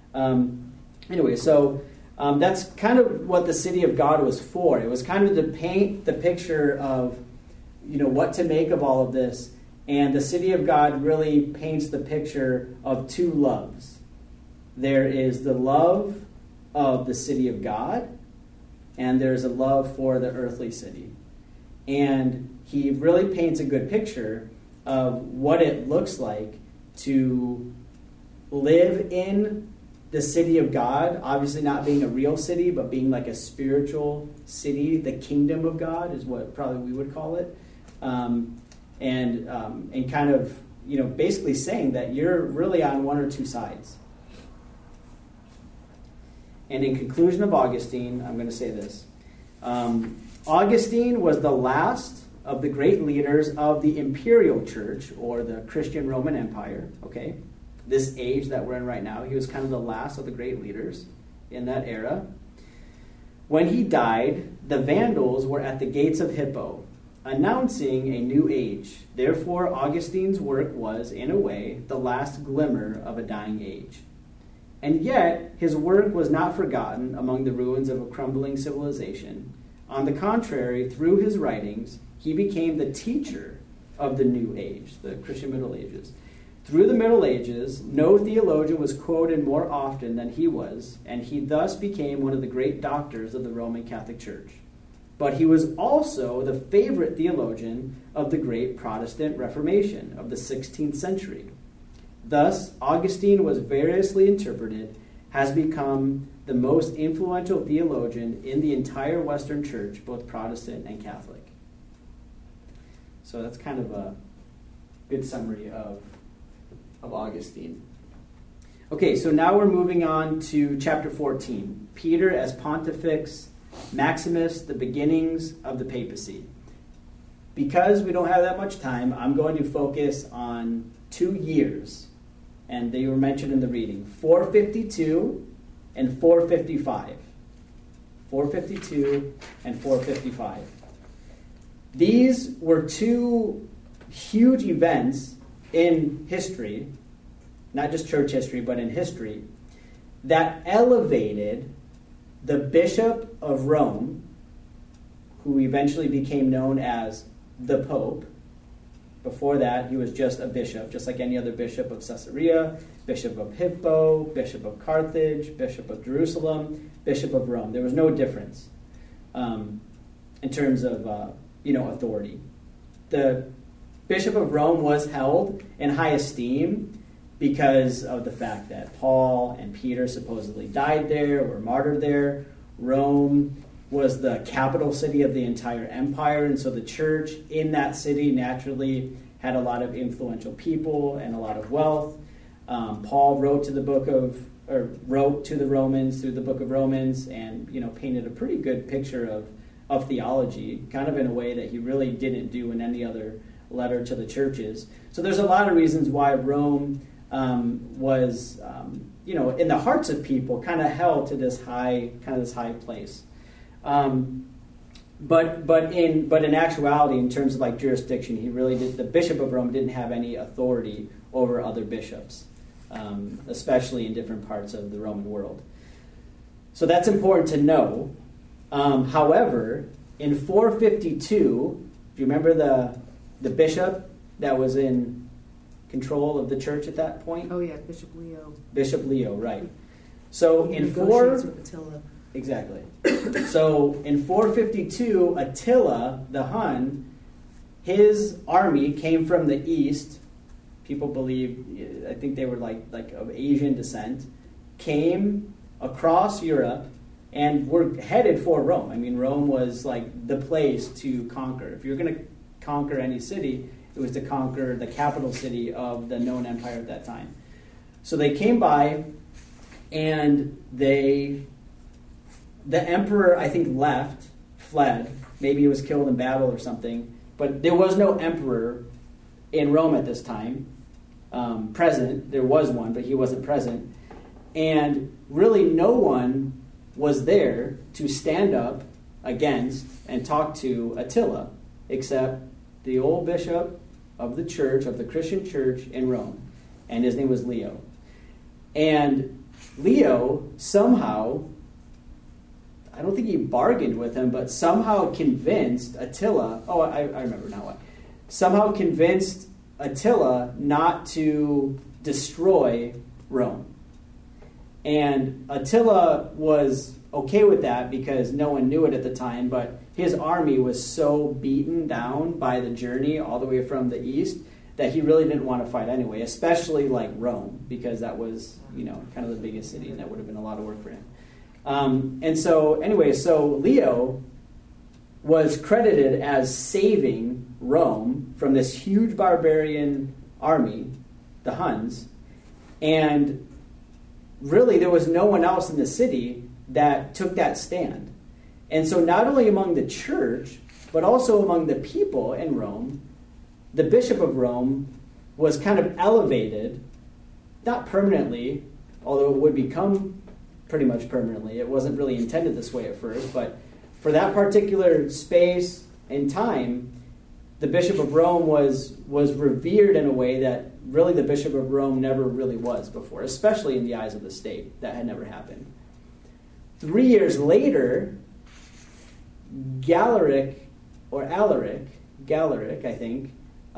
That's kind of what the city of God was for. It was kind of to paint the picture of, what to make of all of this. And the city of God really paints the picture of two loves. There is the love of the city of God, and there's a love for the earthly city. And he really paints a good picture of what it looks like to live in the city of God, obviously not being a real city, but being like a spiritual city. The kingdom of God is what probably we would call it. And kind of, basically saying that you're really on one or two sides. And in conclusion of Augustine, I'm going to say this. Augustine was the last of the great leaders of the imperial church, or the Christian Roman Empire, okay? This age that we're in right now, he was kind of the last of the great leaders in that era. When he died, the Vandals were at the gates of Hippo, announcing a new age. Therefore, Augustine's work was, in a way, the last glimmer of a dying age. And yet, his work was not forgotten among the ruins of a crumbling civilization. On the contrary, through his writings, he became the teacher of the new age, the Christian Middle Ages. Through the Middle Ages, no theologian was quoted more often than he was, and he thus became one of the great doctors of the Roman Catholic Church. But he was also the favorite theologian of the great Protestant Reformation of the 16th century. Thus, Augustine was variously interpreted, has become the most influential theologian in the entire Western Church, both Protestant and Catholic. So that's kind of a good summary of Augustine. Okay, so now we're moving on to chapter 14. Peter as Pontifex Maximus, the beginnings of the papacy. Because we don't have that much time, I'm going to focus on 2 years. And they were mentioned in the reading, 452 and 455. 452 and 455. These were two huge events in history, not just church history, but in history, that elevated the Bishop of Rome, who eventually became known as the Pope. Before that, he was just a bishop, just like any other bishop of Caesarea, bishop of Hippo, bishop of Carthage, bishop of Jerusalem, bishop of Rome. There was no difference in terms of authority. The Bishop of Rome was held in high esteem because of the fact that Paul and Peter supposedly died there, were martyred there. Rome was the capital city of the entire empire, and so the church in that city naturally had a lot of influential people and a lot of wealth. Paul wrote to the Romans through the book of Romans, and painted a pretty good picture of theology, kind of in a way that he really didn't do in any other letter to the churches. So there's a lot of reasons why Rome was, in the hearts of people, kind of held to this high place. But in actuality, in terms of like jurisdiction, the Bishop of Rome didn't have any authority over other bishops, especially in different parts of the Roman world. So that's important to know. However, in 452, do you remember the bishop that was in control of the church at that point? Oh yeah, Bishop Leo. Bishop Leo, right. So He in negotiates with Attila. Exactly. So in 452, Attila the Hun, his army came from the east. People believe, I think they were like of Asian descent, came across Europe and were headed for Rome. I mean, Rome was like the place to conquer. If you're going to conquer any city, it was to conquer the capital city of the known empire at that time. So they came by, and the emperor, I think, fled. Maybe he was killed in battle or something. But there was no emperor in Rome at this time present. There was one, but he wasn't present. And really no one was there to stand up against and talk to Attila except the old bishop of the church, of the Christian church in Rome. And his name was Leo. And Leo somehow, I don't think he bargained with him, but somehow convinced Attila, I remember now what, somehow convinced Attila not to destroy Rome. And Attila was okay with that because no one knew it at the time, but his army was so beaten down by the journey all the way from the east that he really didn't want to fight anyway, especially like Rome, because that was, kind of the biggest city, and that would have been a lot of work for him. So Leo was credited as saving Rome from this huge barbarian army, the Huns, and really there was no one else in the city that took that stand. And so not only among the church, but also among the people in Rome, the Bishop of Rome was kind of elevated, not permanently, although it would become pretty much permanently. It wasn't really intended this way at first, but for that particular space and time, the Bishop of Rome was revered in a way that really the Bishop of Rome never really was before, especially in the eyes of the state. That had never happened. 3 years later, Alaric, I think,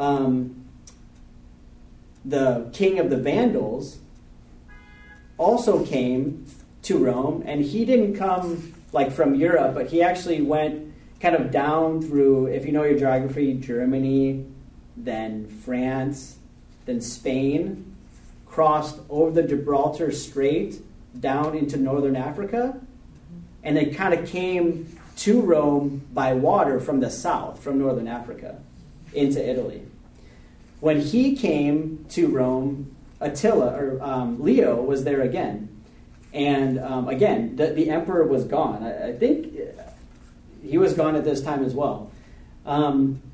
the king of the Vandals, also came to Rome, and he didn't come like from Europe, but he actually went kind of down through, if you know your geography, Germany, then France, then Spain, crossed over the Gibraltar Strait down into northern Africa, and then kind of came to Rome by water from the south, from northern Africa, into Italy. When he came to Rome, Leo was there again. And again, the emperor was gone. I think he was gone at this time as well. And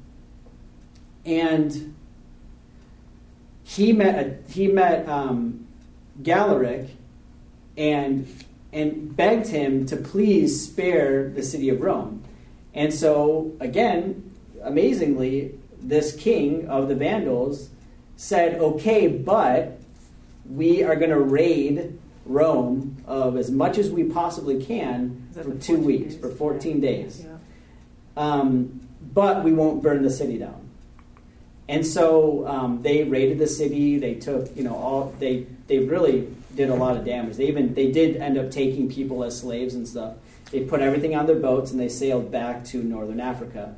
he met Galeric, and and begged him to please spare the city of Rome. And so, again, amazingly, this king of the Vandals said, okay, but we are going to raid Rome of as much as we possibly can for 2 weeks, for 14 days. Yeah. But we won't burn the city down. And so they raided the city. They took, they really did a lot of damage. They did end up taking people as slaves and stuff. They put everything on their boats and they sailed back to northern Africa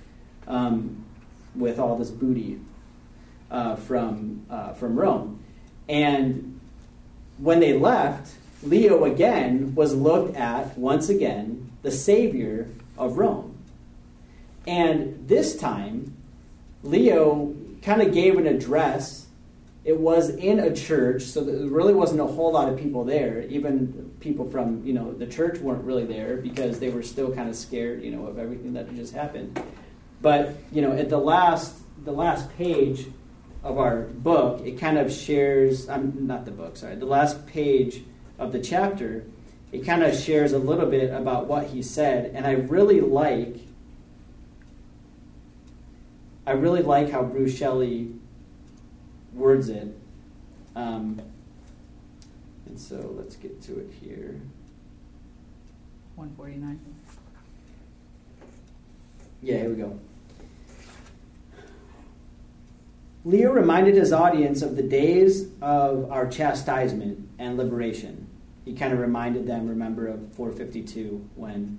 with all this booty from Rome. And when they left, Leo again was looked at once again the savior of Rome. And this time, Leo kind of gave an address. It was in a church, so there really wasn't a whole lot of people there. Even people from the church weren't really there because they were still kind of scared of everything that had just happened. But at the last page of our book, it kind of shares the last page of the chapter, it kind of shares a little bit about what he said, and I really like how Bruce Shelley words it. And so let's get to it here. 149. Yeah, here we go. Leo reminded his audience of the days of our chastisement and liberation. He kind of reminded them, remember, of 452 when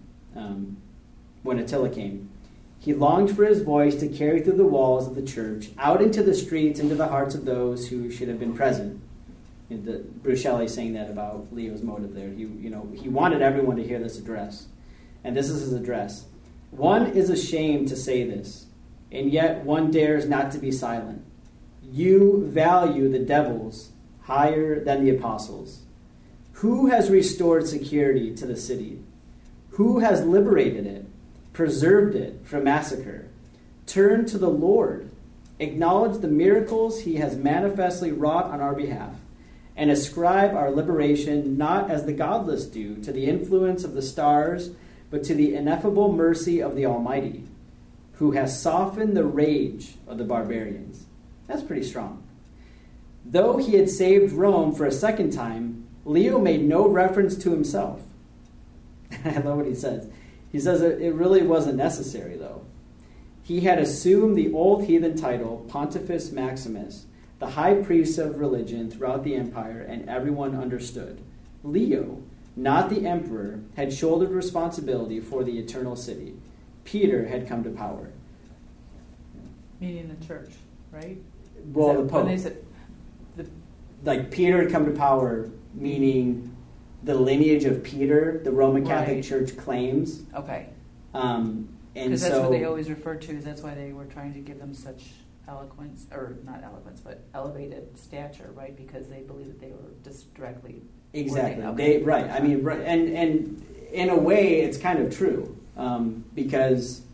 Attila came. He longed for his voice to carry through the walls of the church, out into the streets, into the hearts of those who should have been present. Bruce Shelley saying that about Leo's motive there. He wanted everyone to hear this address. And this is his address. One is ashamed to say this, and yet one dares not to be silent. You value the devils higher than the apostles. Who has restored security to the city? Who has liberated it? Preserved it from massacre. Turn to the Lord. Acknowledge the miracles he has manifestly wrought on our behalf, and ascribe our liberation not as the godless do to the influence of the stars, but to the ineffable mercy of the Almighty, who has softened the rage of the barbarians. That's pretty strong. Though he had saved Rome for a second time, Leo made no reference to himself. I love what he says. He says it really wasn't necessary, though. He had assumed the old heathen title, Pontifex Maximus, the high priest of religion throughout the empire, and everyone understood. Leo, not the emperor, had shouldered responsibility for the eternal city. Peter had come to power. Meaning the church, right? Well, the Pope. When they said Like Peter had come to power, meaning the lineage of Peter, the Roman Catholic Right. Church claims. okay. And Because so that's what they always referred to. That's why they were trying to give them such eloquence, or not eloquence, but elevated stature, right? Because they believed that they were just directly exactly. working. Right. I mean, right. And in a way, it's kind of true because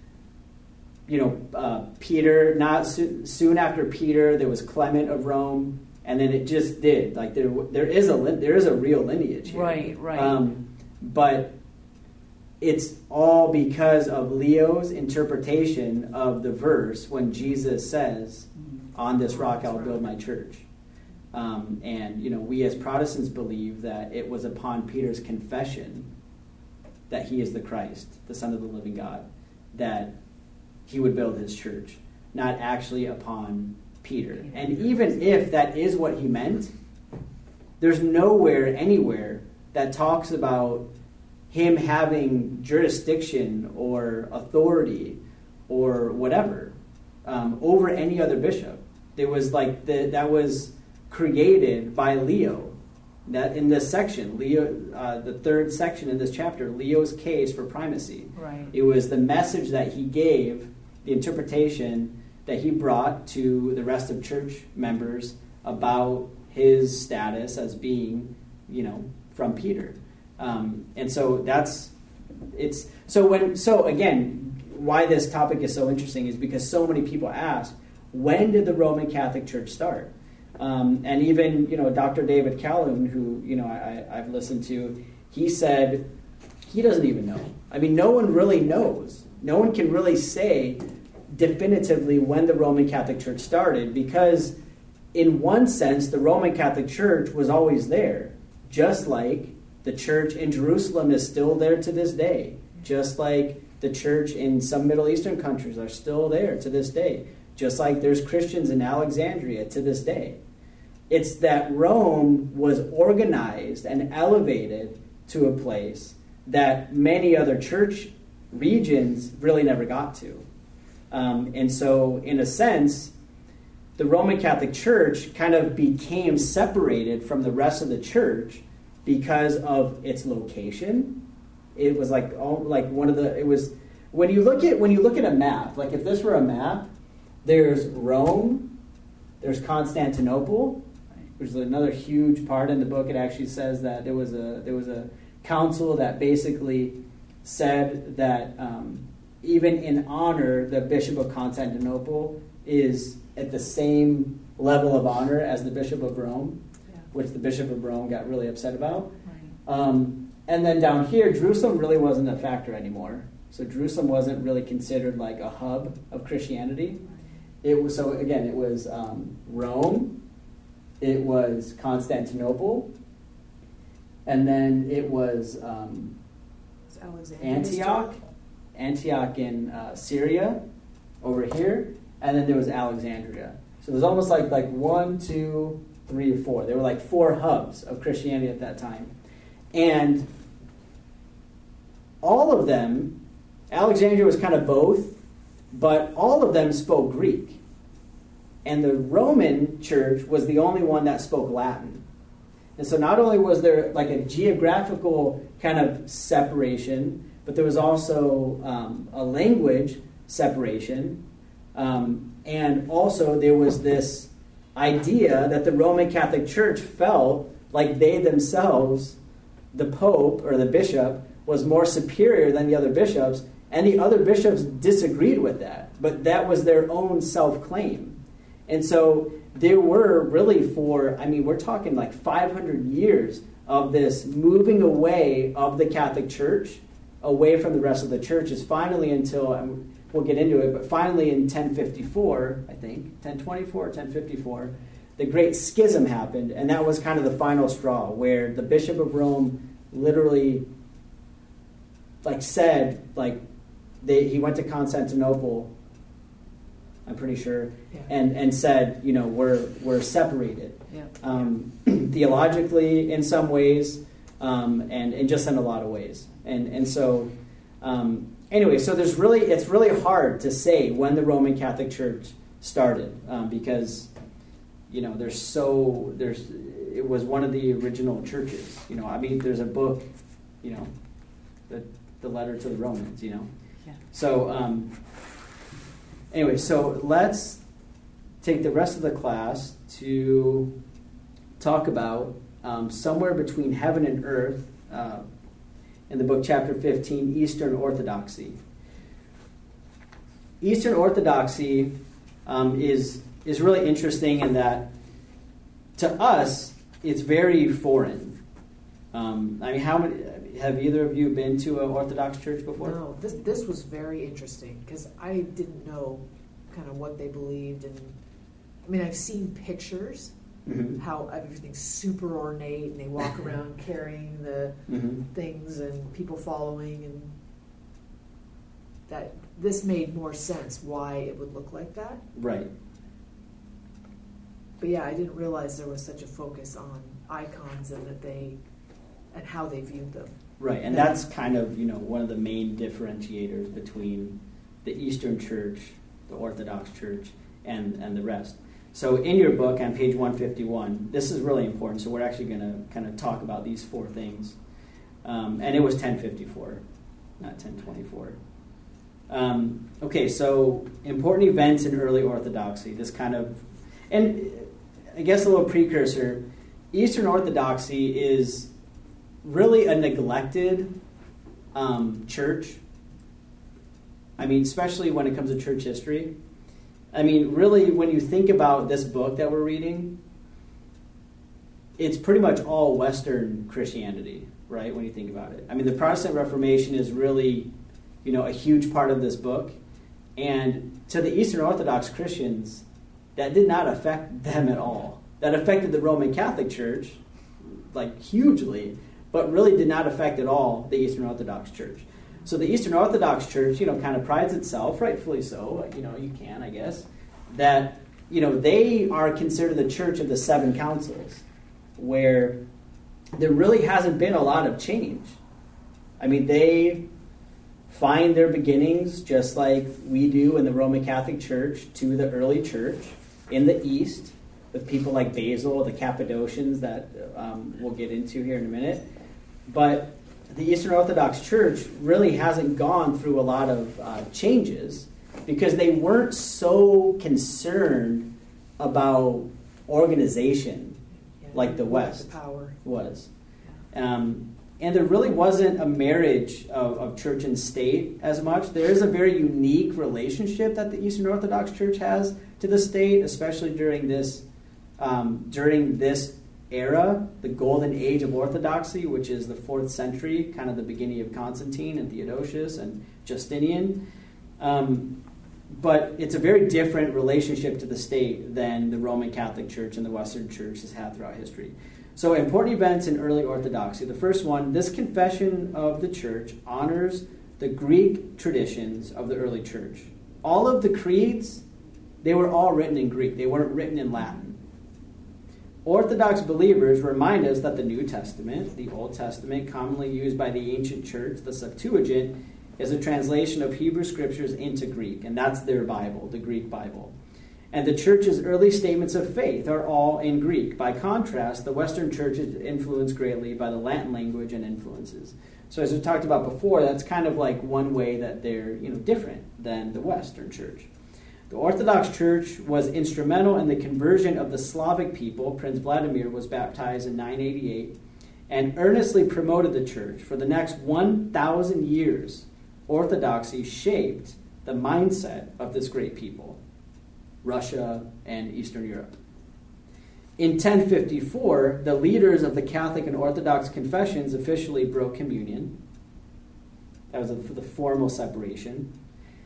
Peter. Not soon after Peter, there was Clement of Rome, and then it just did. Like there is a real lineage here. Right. But it's all because of Leo's interpretation of the verse when Jesus says, "On this rock I'll build my church." And we as Protestants believe that it was upon Peter's confession that he is the Christ, the Son of the living God, that he would build his church, not actually upon Peter. And even if that is what he meant, there's nowhere, anywhere, that talks about him having jurisdiction or authority or whatever over any other bishop. There was that was created by Leo. That in this section, Leo, the third section in this chapter, Leo's case for primacy. Right. It was the message that he gave, the interpretation that he brought to the rest of church members about his status as being, from Peter. And so again, why this topic is so interesting is because so many people ask, when did the Roman Catholic Church start? And even, Dr. David Calhoun, who, I've listened to, he said he doesn't even know. I mean, no one really knows. No one can really say definitively when the Roman Catholic Church started, because in one sense, the Roman Catholic Church was always there, just like the church in Jerusalem is still there to this day, just like the church in some Middle Eastern countries are still there to this day, just like there's Christians in Alexandria to this day. It's that Rome was organized and elevated to a place that many other church regions really never got to. And so, in a sense, the Roman Catholic Church kind of became separated from the rest of the church because of its location. It was like one of the. It was when you look at a map. Like if this were a map, there's Rome, there's Constantinople. There's another huge part in the book. It actually says that there was a council that basically said that even in honor, the Bishop of Constantinople is at the same level of honor as the Bishop of Rome, which the Bishop of Rome got really upset about. Right. And then down here, Jerusalem really wasn't a factor anymore. So Jerusalem wasn't really considered like a hub of Christianity. It was Rome, it was Constantinople, and then it was Antioch in Syria over here, and then there was Alexandria. So it was almost like 1, 2, 3, or 4. There were like 4 hubs of Christianity at that time. And all of them, Alexandria was kind of both, but all of them spoke Greek. And the Roman church was the only one that spoke Latin. And so not only was there like a geographical kind of separation, but there was also a language separation. And also there was this idea that the Roman Catholic Church felt like they themselves, the Pope or the bishop, was more superior than the other bishops, and the other bishops disagreed with that. But that was their own self-claim. And so there were really we're talking like 500 years of this moving away of the Catholic Church, away from the rest of the churches, finally until, we'll get into it, but finally in 1054, I think, 1024 or 1054, the Great Schism happened, and that was kind of the final straw, where the Bishop of Rome literally said, he went to Constantinople, I'm pretty sure, and said, we're separated. Yeah. Theologically in some ways, and just in a lot of ways. And so, anyway, so it's really hard to say when the Roman Catholic Church started, because, it was one of the original churches. There's a book, the letter to the Romans, Yeah. So, anyway, so let's take the rest of the class to talk about somewhere between heaven and earth in the book chapter 15, Eastern Orthodoxy. Eastern Orthodoxy is really interesting in that to us it's very foreign. How many have either of you been to an Orthodox church before? No, this was very interesting because I didn't know kind of what they believed, and I've seen pictures, how everything's super ornate, and they walk around carrying the things and people following, and that this made more sense why it would look like that. Right. But yeah, I didn't realize there was such a focus on icons and how they viewed them. Right, and that's kind of one of the main differentiators between the Eastern Church, the Orthodox Church, and the rest. So in your book on page 151, this is really important, so we're actually going to kind of talk about these 4 things. And it was 1054, not 1024. Okay, so important events in early Orthodoxy. This kind of, and I guess a little precursor, Eastern Orthodoxy is really a neglected church. Especially when it comes to church history. Really, when you think about this book that we're reading, it's pretty much all Western Christianity, right, when you think about it. I mean, the Protestant Reformation is really, a huge part of this book. And to the Eastern Orthodox Christians, that did not affect them at all. That affected the Roman Catholic Church, hugely, but really did not affect at all the Eastern Orthodox Church. So the Eastern Orthodox Church, kind of prides itself, rightfully so, you can, I guess, that, they are considered the church of the seven councils, where there really hasn't been a lot of change. I mean, they find their beginnings, just like we do in the Roman Catholic Church, to the early church in the East, with people like Basil, the Cappadocians, that we'll get into here in a minute. But the Eastern Orthodox Church really hasn't gone through a lot of changes because they weren't so concerned about organization like the West Power. was. And there really wasn't a marriage of church and state as much. There is a very unique relationship that the Eastern Orthodox Church has to the state, especially during this era, the golden age of Orthodoxy, which is the 4th century, kind of the beginning of Constantine and Theodosius and Justinian. But it's a very different relationship to the state than the Roman Catholic Church and the Western Church has had throughout history. So important events in early Orthodoxy. The first one, this confession of the church honors the Greek traditions of the early church. All of the creeds, they were all written in Greek. They weren't written in Latin. Orthodox believers remind us that the New Testament, the Old Testament, commonly used by the ancient church, the Septuagint, is a translation of Hebrew scriptures into Greek, and that's their Bible, the Greek Bible. And the church's early statements of faith are all in Greek. By contrast, the Western church is influenced greatly by the Latin language and influences. So as we talked about before, that's kind of like one way that they're different than the Western church. The Orthodox Church was instrumental in the conversion of the Slavic people. Prince Vladimir was baptized in 988 and earnestly promoted the church. For the next 1,000 years, Orthodoxy shaped the mindset of this great people, Russia and Eastern Europe. In 1054, the leaders of the Catholic and Orthodox confessions officially broke communion. That was the formal separation.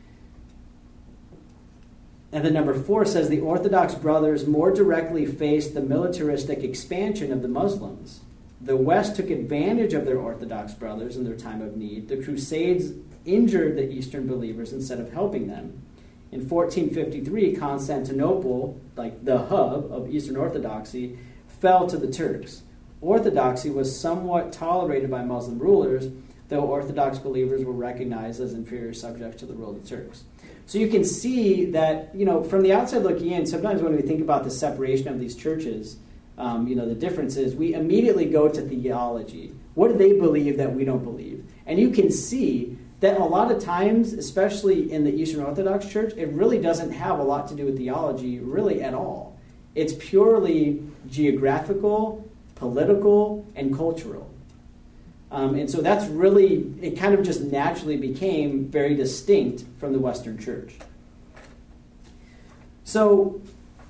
And then number 4 says the Orthodox brothers more directly faced the militaristic expansion of the Muslims. The West took advantage of their Orthodox brothers in their time of need. The Crusades injured the Eastern believers instead of helping them. In 1453, Constantinople, like the hub of Eastern Orthodoxy, fell to the Turks. Orthodoxy was somewhat tolerated by Muslim rulers, though Orthodox believers were recognized as inferior subjects to the rule of the Turks. So you can see that, from the outside looking in, sometimes when we think about the separation of these churches, the differences, we immediately go to theology. What do they believe that we don't believe? And you can see that a lot of times, especially in the Eastern Orthodox Church, it really doesn't have a lot to do with theology, really at all. It's purely geographical, political, and cultural. And so that's really, it kind of just naturally became very distinct from the Western Church. So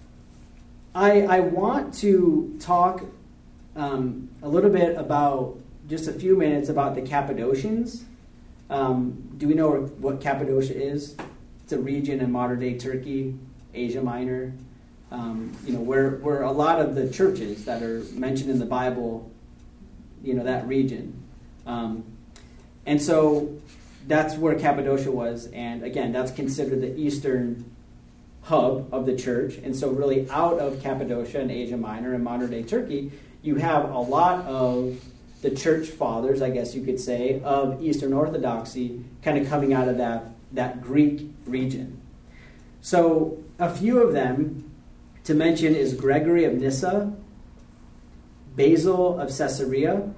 I want to talk a little bit about, just a few minutes, about the Cappadocians. Do we know what Cappadocia is? It's a region in modern-day Turkey, Asia Minor, where a lot of the churches that are mentioned in the Bible, that region. And so that's where Cappadocia was, and again, that's considered the eastern hub of the church. And so really out of Cappadocia and Asia Minor and modern-day Turkey, you have a lot of the church fathers, I guess you could say, of Eastern Orthodoxy kind of coming out of that Greek region. So a few of them to mention is Gregory of Nyssa, Basil of Caesarea,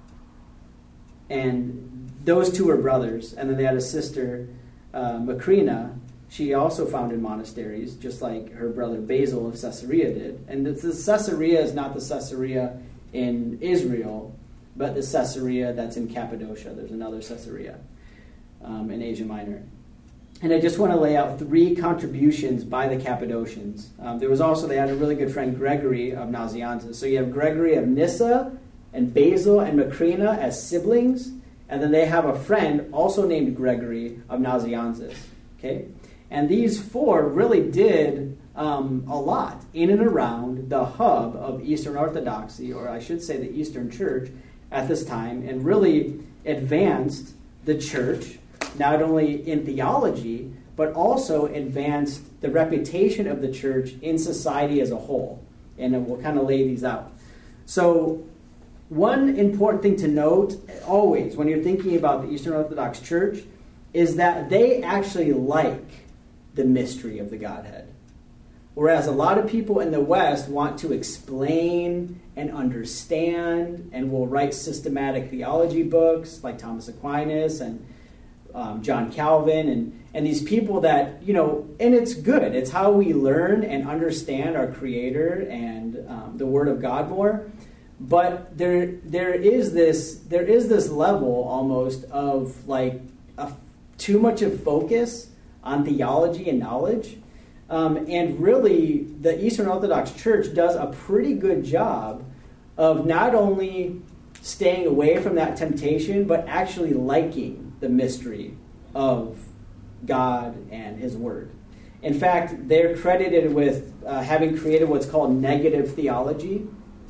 and those two were brothers. And then they had a sister, Macrina. She also founded monasteries, just like her brother Basil of Caesarea did. And the Caesarea is not the Caesarea in Israel, but the Caesarea that's in Cappadocia. There's another Caesarea in Asia Minor. And I just want to lay out 3 contributions by the Cappadocians. They had a really good friend, Gregory of Nazianzus. So you have Gregory of Nyssa and Basil and Macrina as siblings. And then they have a friend also named Gregory of Nazianzus. Okay? And these 4 really did a lot in and around the hub of Eastern Orthodoxy, or I should say the Eastern Church at this time, and really advanced the church, not only in theology, but also advanced the reputation of the church in society as a whole. And we'll kind of lay these out. So one important thing to note always when you're thinking about the Eastern Orthodox Church is that they actually like the mystery of the Godhead. Whereas a lot of people in the West want to explain and understand and will write systematic theology books like Thomas Aquinas and John Calvin and these people that, and it's good. It's how we learn and understand our Creator and the Word of God more. But there is this level almost of like too much of focus on theology and knowledge. And really, the Eastern Orthodox Church does a pretty good job of not only staying away from that temptation, but actually liking the mystery of God and His Word. In fact, they're credited with having created what's called negative theology,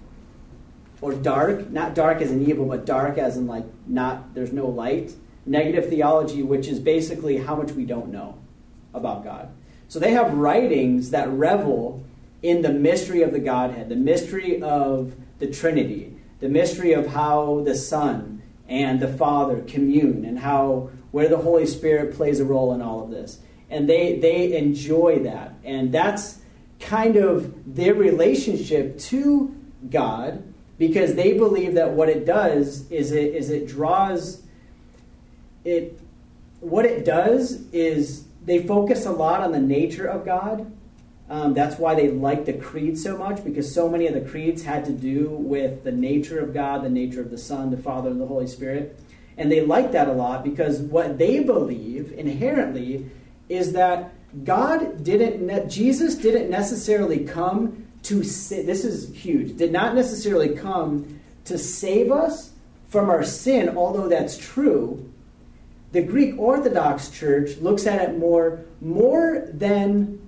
or dark, not dark as in evil, but dark as in like there's no light. Negative theology, which is basically how much we don't know about God. So they have writings that revel in the mystery of the Godhead, the mystery of the Trinity, the mystery of how the Son and the Father commune, and where the Holy Spirit plays a role in all of this. And they enjoy that. And that's kind of their relationship to God, because they believe that what it does is it draws it. What it does is they focus a lot on the nature of God. That's why they like the creed so much, because so many of the creeds had to do with the nature of God, the nature of the Son, the Father, and the Holy Spirit. And they like that a lot because what they believe inherently is that Jesus didn't necessarily come to this is huge, did not necessarily come to save us from our sin, although that's true. The Greek Orthodox Church looks at it more than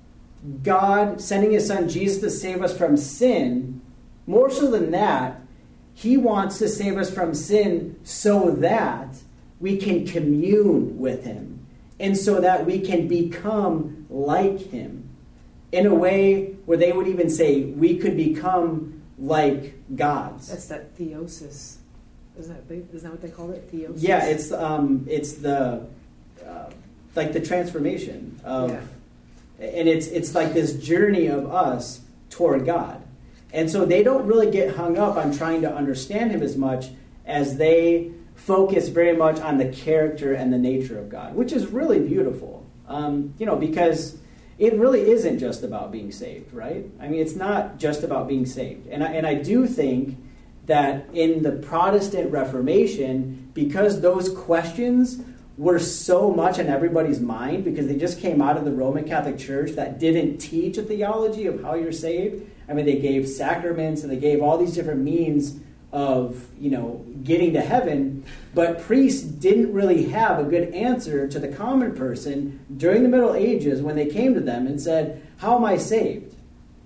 God sending His Son Jesus to save us from sin. More so than that, He wants to save us from sin so that we can commune with Him, and so that we can become like Him in a way where they would even say we could become like gods. That's that theosis. Isn't that what they call it? Theosis? Yeah, it's the like the transformation of, and it's like this journey of us toward God. And so they don't really get hung up on trying to understand Him as much as they focus very much on the character and the nature of God, which is really beautiful. Because it really isn't just about being saved, right? I mean, it's not just about being saved. And I do think that in the Protestant Reformation, because those questions were so much on everybody's mind, because they just came out of the Roman Catholic Church that didn't teach a theology of how you're saved. I mean, they gave sacraments and they gave all these different means of, getting to heaven, but priests didn't really have a good answer to the common person during the Middle Ages when they came to them and said, how am I saved?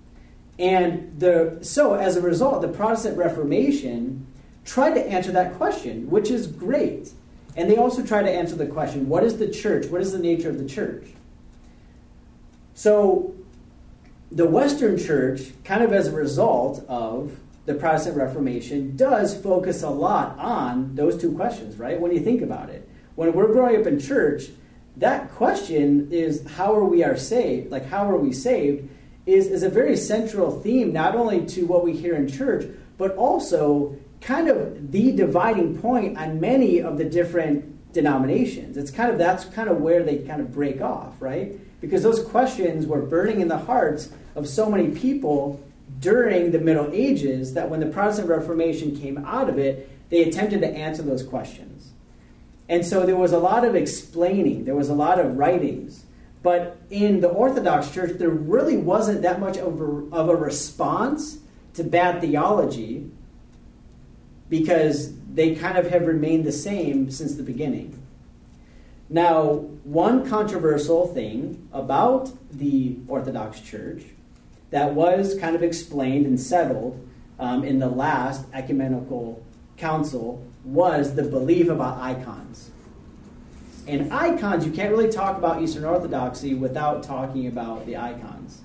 And so as a result, the Protestant Reformation tried to answer that question, which is great. And they also tried to answer the question, what is the church? What is the nature of the church? So the Western Church, kind of as a result of the Protestant Reformation, does focus a lot on those two questions, right? When you think about it. When we're growing up in church, that question is how are we saved? Like, how are we saved? Is a very central theme, not only to what we hear in church, but also kind of the dividing point on many of the different denominations. That's kind of where they kind of break off, right? Because those questions were burning in the hearts of so many people during the Middle Ages that when the Protestant Reformation came out of it, they attempted to answer those questions. And so there was a lot of explaining. There was a lot of writings. But in the Orthodox Church, there really wasn't that much of a response to bad theology because they kind of have remained the same since the beginning. Now, one controversial thing about the Orthodox Church that was kind of explained and settled in the last ecumenical council was the belief about icons. And icons, you can't really talk about Eastern Orthodoxy without talking about the icons.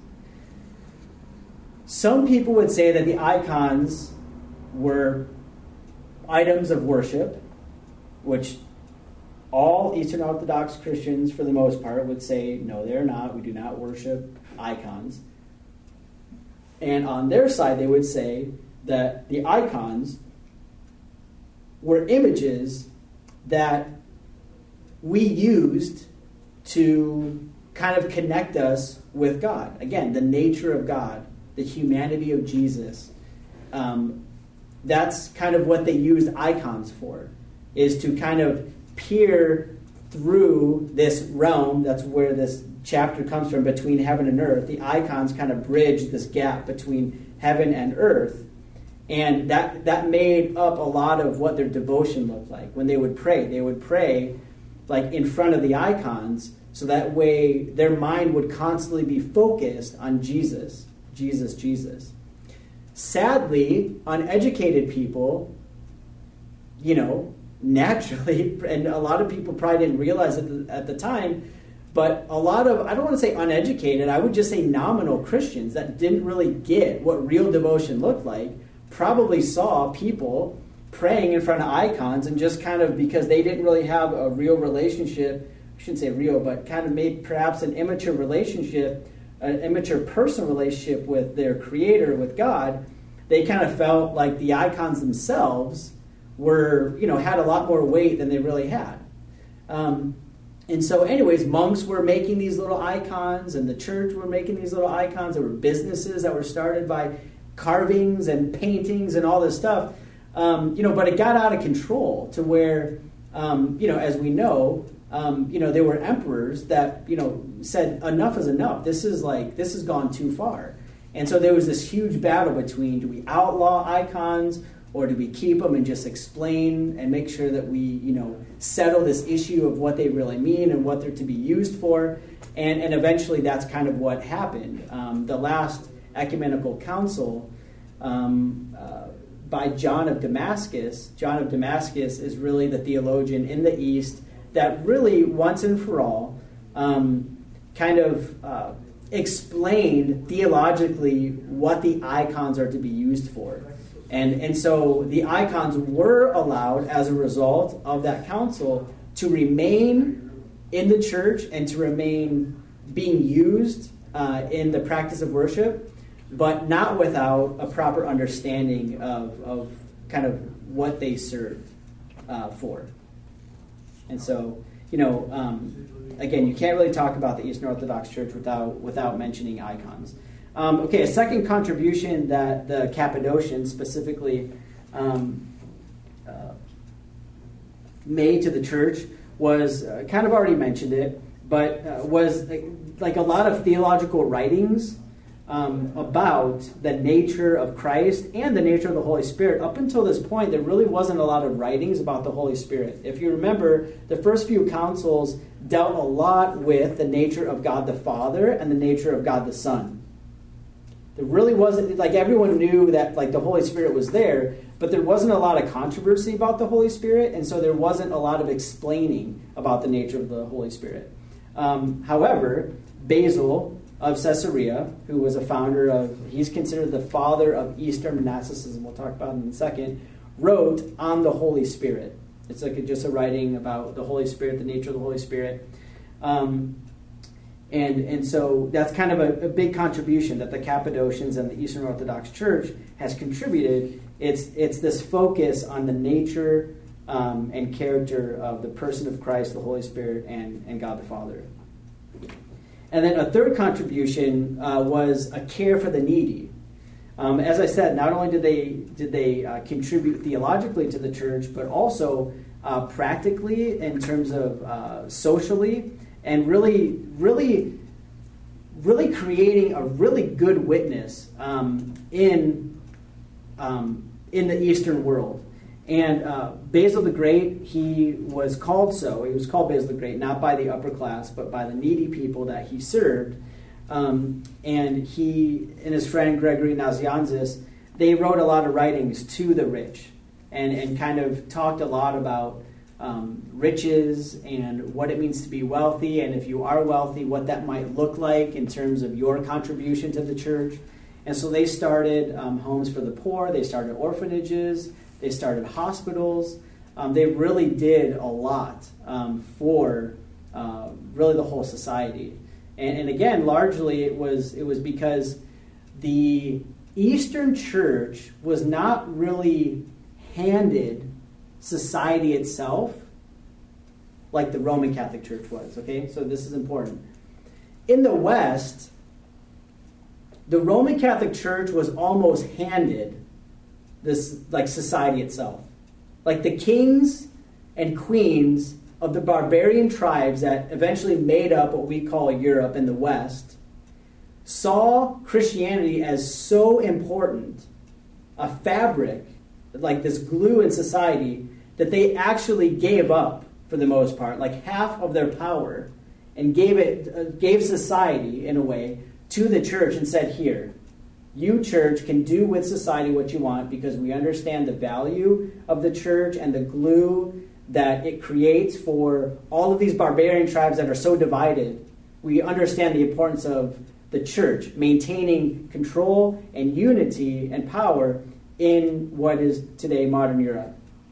Some people would say that the icons were items of worship, which all Eastern Orthodox Christians, for the most part, would say, no, they're not. We do not worship icons. And on their side, they would say that the icons were images that we used to kind of connect us with God. Again, the nature of God, the humanity of Jesus. That's kind of what they used icons for, is to kind of peer through this realm. That's where this chapter comes from, between heaven and earth. The icons kind of bridge this gap between heaven and earth. And that made up a lot of what their devotion looked like. When they would pray like in front of the icons, so that way their mind would constantly be focused on Jesus, Jesus, Jesus. Sadly, uneducated people, naturally, and a lot of people probably didn't realize it at the time, but a lot of, I don't want to say uneducated, I would just say nominal Christians that didn't really get what real devotion looked like, probably saw people praying in front of icons and just kind of, because they didn't really have a real relationship, I shouldn't say real, but kind of made perhaps an immature relationship, an immature personal relationship with their creator, with God, they kind of felt like the icons themselves were, had a lot more weight than they really had. And so anyways, monks were making these little icons, and the church were making these little icons. There were businesses that were started by carvings and paintings and all this stuff. But it got out of control to where, as we know, there were emperors that, said enough is enough. This has gone too far. And so there was this huge battle between, do we outlaw icons, or do we keep them and just explain and make sure that we, settle this issue of what they really mean and what they're to be used for? And eventually that's kind of what happened. The last ecumenical council by John of Damascus. John of Damascus is really the theologian in the East that really, once and for all, kind of explained theologically what the icons are to be used for. And so the icons were allowed, as a result of that council, to remain in the church and to remain being used in the practice of worship, but not without a proper understanding of kind of what they serve for. And so, again, you can't really talk about the Eastern Orthodox Church without mentioning icons. A second contribution that the Cappadocians specifically made to the church was, kind of already mentioned it, but was like a lot of theological writings about the nature of Christ and the nature of the Holy Spirit. Up until this point, there really wasn't a lot of writings about the Holy Spirit. If you remember, the first few councils dealt a lot with the nature of God the Father and the nature of God the Son. There really wasn't, everyone knew that the Holy Spirit was there, but there wasn't a lot of controversy about the Holy Spirit, and so there wasn't a lot of explaining about the nature of the Holy Spirit. However, Basil of Caesarea, who was a founder of, he's considered the father of Eastern monasticism, we'll talk about in a second, wrote on the Holy Spirit. It's just a writing about the Holy Spirit, the nature of the Holy Spirit. And so that's kind of a big contribution that the Cappadocians and the Eastern Orthodox Church has contributed. It's this focus on the nature and character of the person of Christ, the Holy Spirit, and God the Father. And then a third contribution was a care for the needy. As I said, not only did they contribute theologically to the church, but also practically, in terms of socially, and really creating a really good witness in the Eastern world. And Basil the Great, he was called Basil the Great, not by the upper class, but by the needy people that he served. And he and his friend Gregory Nazianzus, they wrote a lot of writings to the rich and kind of talked a lot about riches and what it means to be wealthy, and if you are wealthy, what that might look like in terms of your contribution to the church. And so they started homes for the poor, they started orphanages, they started hospitals. They really did a lot for really the whole society. And again, largely it was because the Eastern Church was not really handed society itself like the Roman Catholic Church was. Okay, so this is important. In the West, the Roman Catholic Church was almost handed this, like, society itself. Like the kings and queens of the barbarian tribes that eventually made up what we call Europe in the West saw Christianity as so important, a fabric, like this glue in society, that they actually gave up, for the most part, like half of their power, and gave society, in a way, to the church and said, here, you, church, can do with society what you want because we understand the value of the church and the glue that it creates for all of these barbarian tribes that are so divided. We understand the importance of the church maintaining control and unity and power in what is today modern Europe.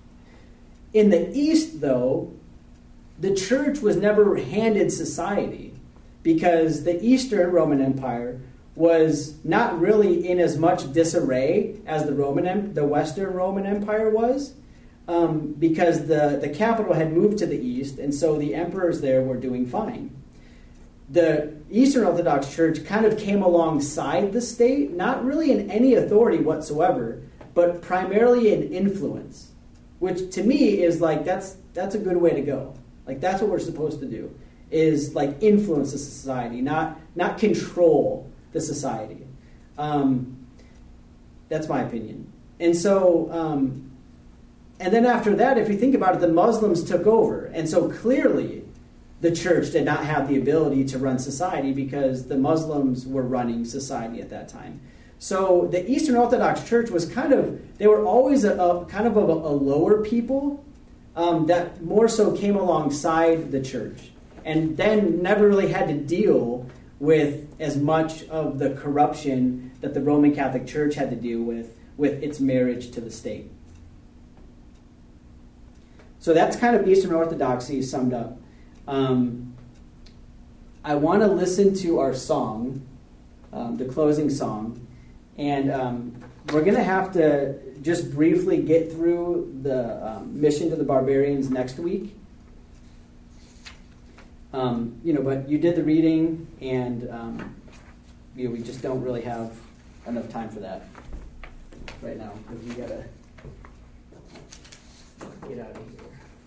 In the East, though, the church was never handed society because the Eastern Roman Empire was not really in as much disarray as the Western Roman Empire was, because the capital had moved to the east, and so the emperors there were doing fine. The Eastern Orthodox Church kind of came alongside the state, not really in any authority whatsoever, but primarily in influence, which to me is like, that's a good way to go. Like, that's what we're supposed to do, is like influence the society, not control the society. That's my opinion. And so, and then after that, if you think about it, the Muslims took over. And so clearly the church did not have the ability to run society because the Muslims were running society at that time. So the Eastern Orthodox Church was they were always a kind of a lower people that more so came alongside the church and then never really had to deal with as much of the corruption that the Roman Catholic Church had to deal with its marriage to the state. So that's kind of Eastern Orthodoxy summed up. I want to listen to our song, the closing song, and we're going to have to just briefly get through the mission to the barbarians next week. But you did the reading, and we just don't really have enough time for that right now because we gotta get out of here.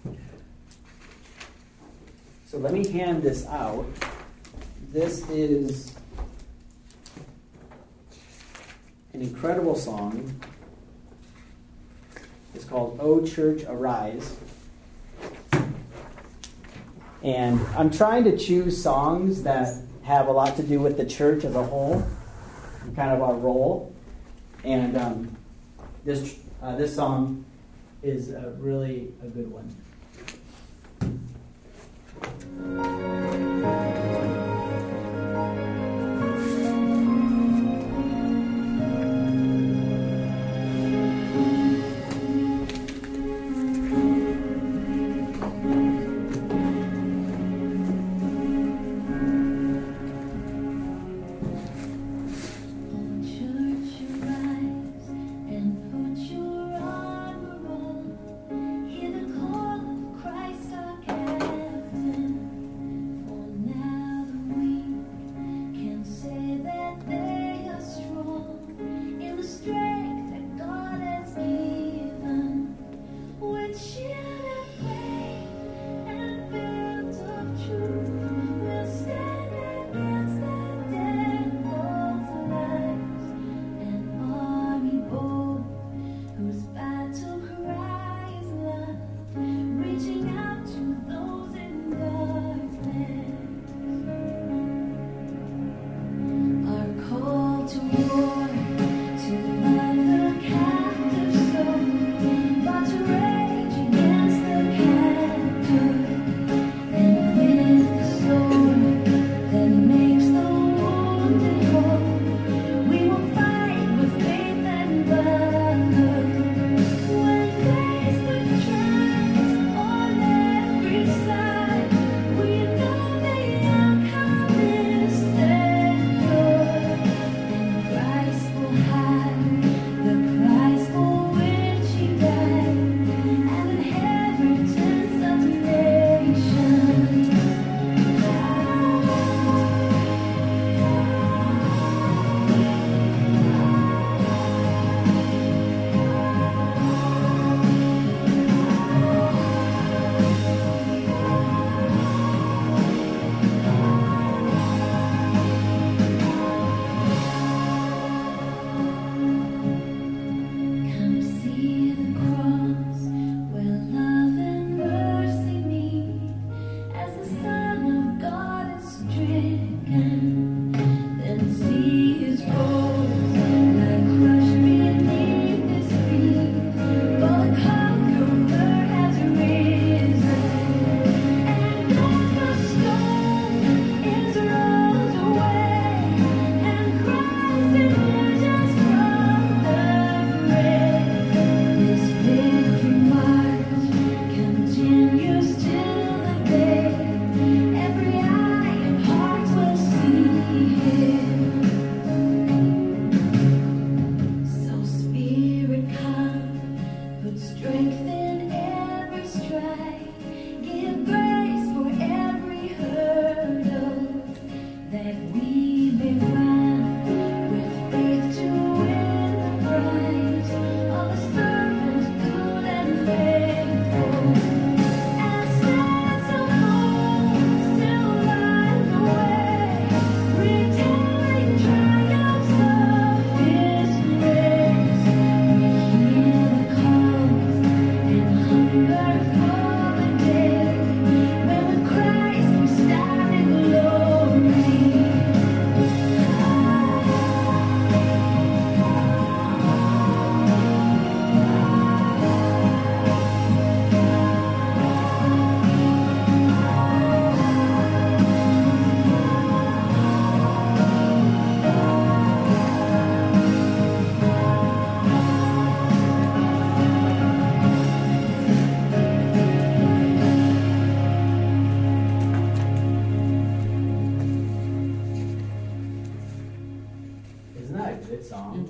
So let me hand this out. This is an incredible song. It's called "O Church Arise." And I'm trying to choose songs that have a lot to do with the church as a whole, and kind of our role. And this song is really a good one. Shield of good song.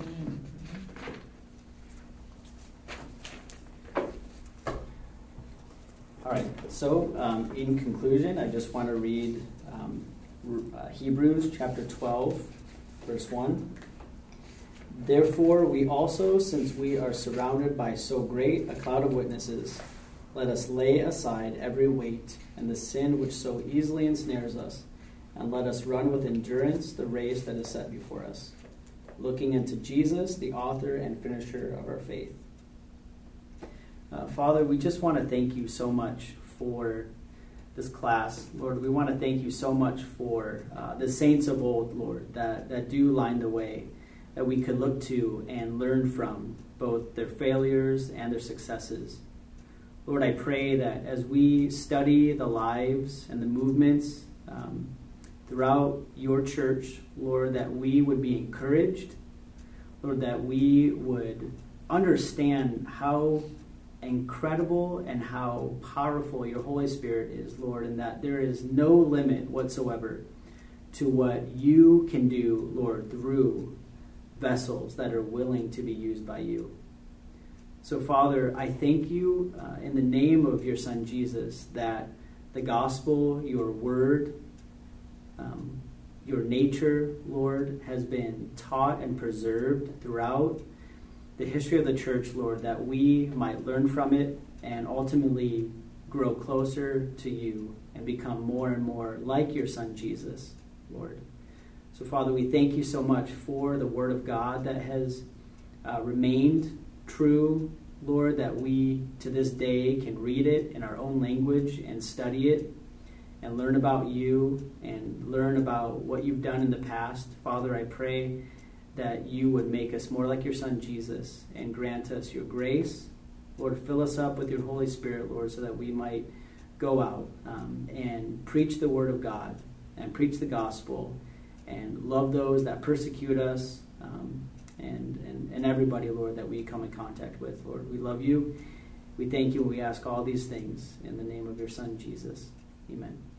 All right, so in conclusion, I just want to read Hebrews chapter 12, verse 1. Therefore, we also, since we are surrounded by so great a cloud of witnesses, let us lay aside every weight and the sin which so easily ensnares us, and let us run with endurance the race that is set before us, looking into Jesus, the author and finisher of our faith. Father, we just want to thank you so much for this class. Lord, we want to thank you so much for the saints of old, Lord, that do line the way, that we could look to and learn from both their failures and their successes. Lord, I pray that as we study the lives and the movements throughout your church, Lord, that we would be encouraged, Lord, that we would understand how incredible and how powerful your Holy Spirit is, Lord, and that there is no limit whatsoever to what you can do, Lord, through vessels that are willing to be used by you. So, Father, I thank you in the name of your Son, Jesus, that the gospel, your word, your nature, Lord, has been taught and preserved throughout the history of the church, Lord, that we might learn from it and ultimately grow closer to you and become more and more like your Son, Jesus, Lord. So, Father, we thank you so much for the Word of God that has remained true, Lord, that we to this day can read it in our own language and study it and learn about you and learn about what you've done in the past. Father, I pray that you would make us more like your Son, Jesus, and grant us your grace. Lord, fill us up with your Holy Spirit, Lord, so that we might go out and preach the Word of God and preach the gospel and love those that persecute us and everybody, Lord, that we come in contact with. Lord, we love you. We thank you and we ask all these things in the name of your Son, Jesus. Amen.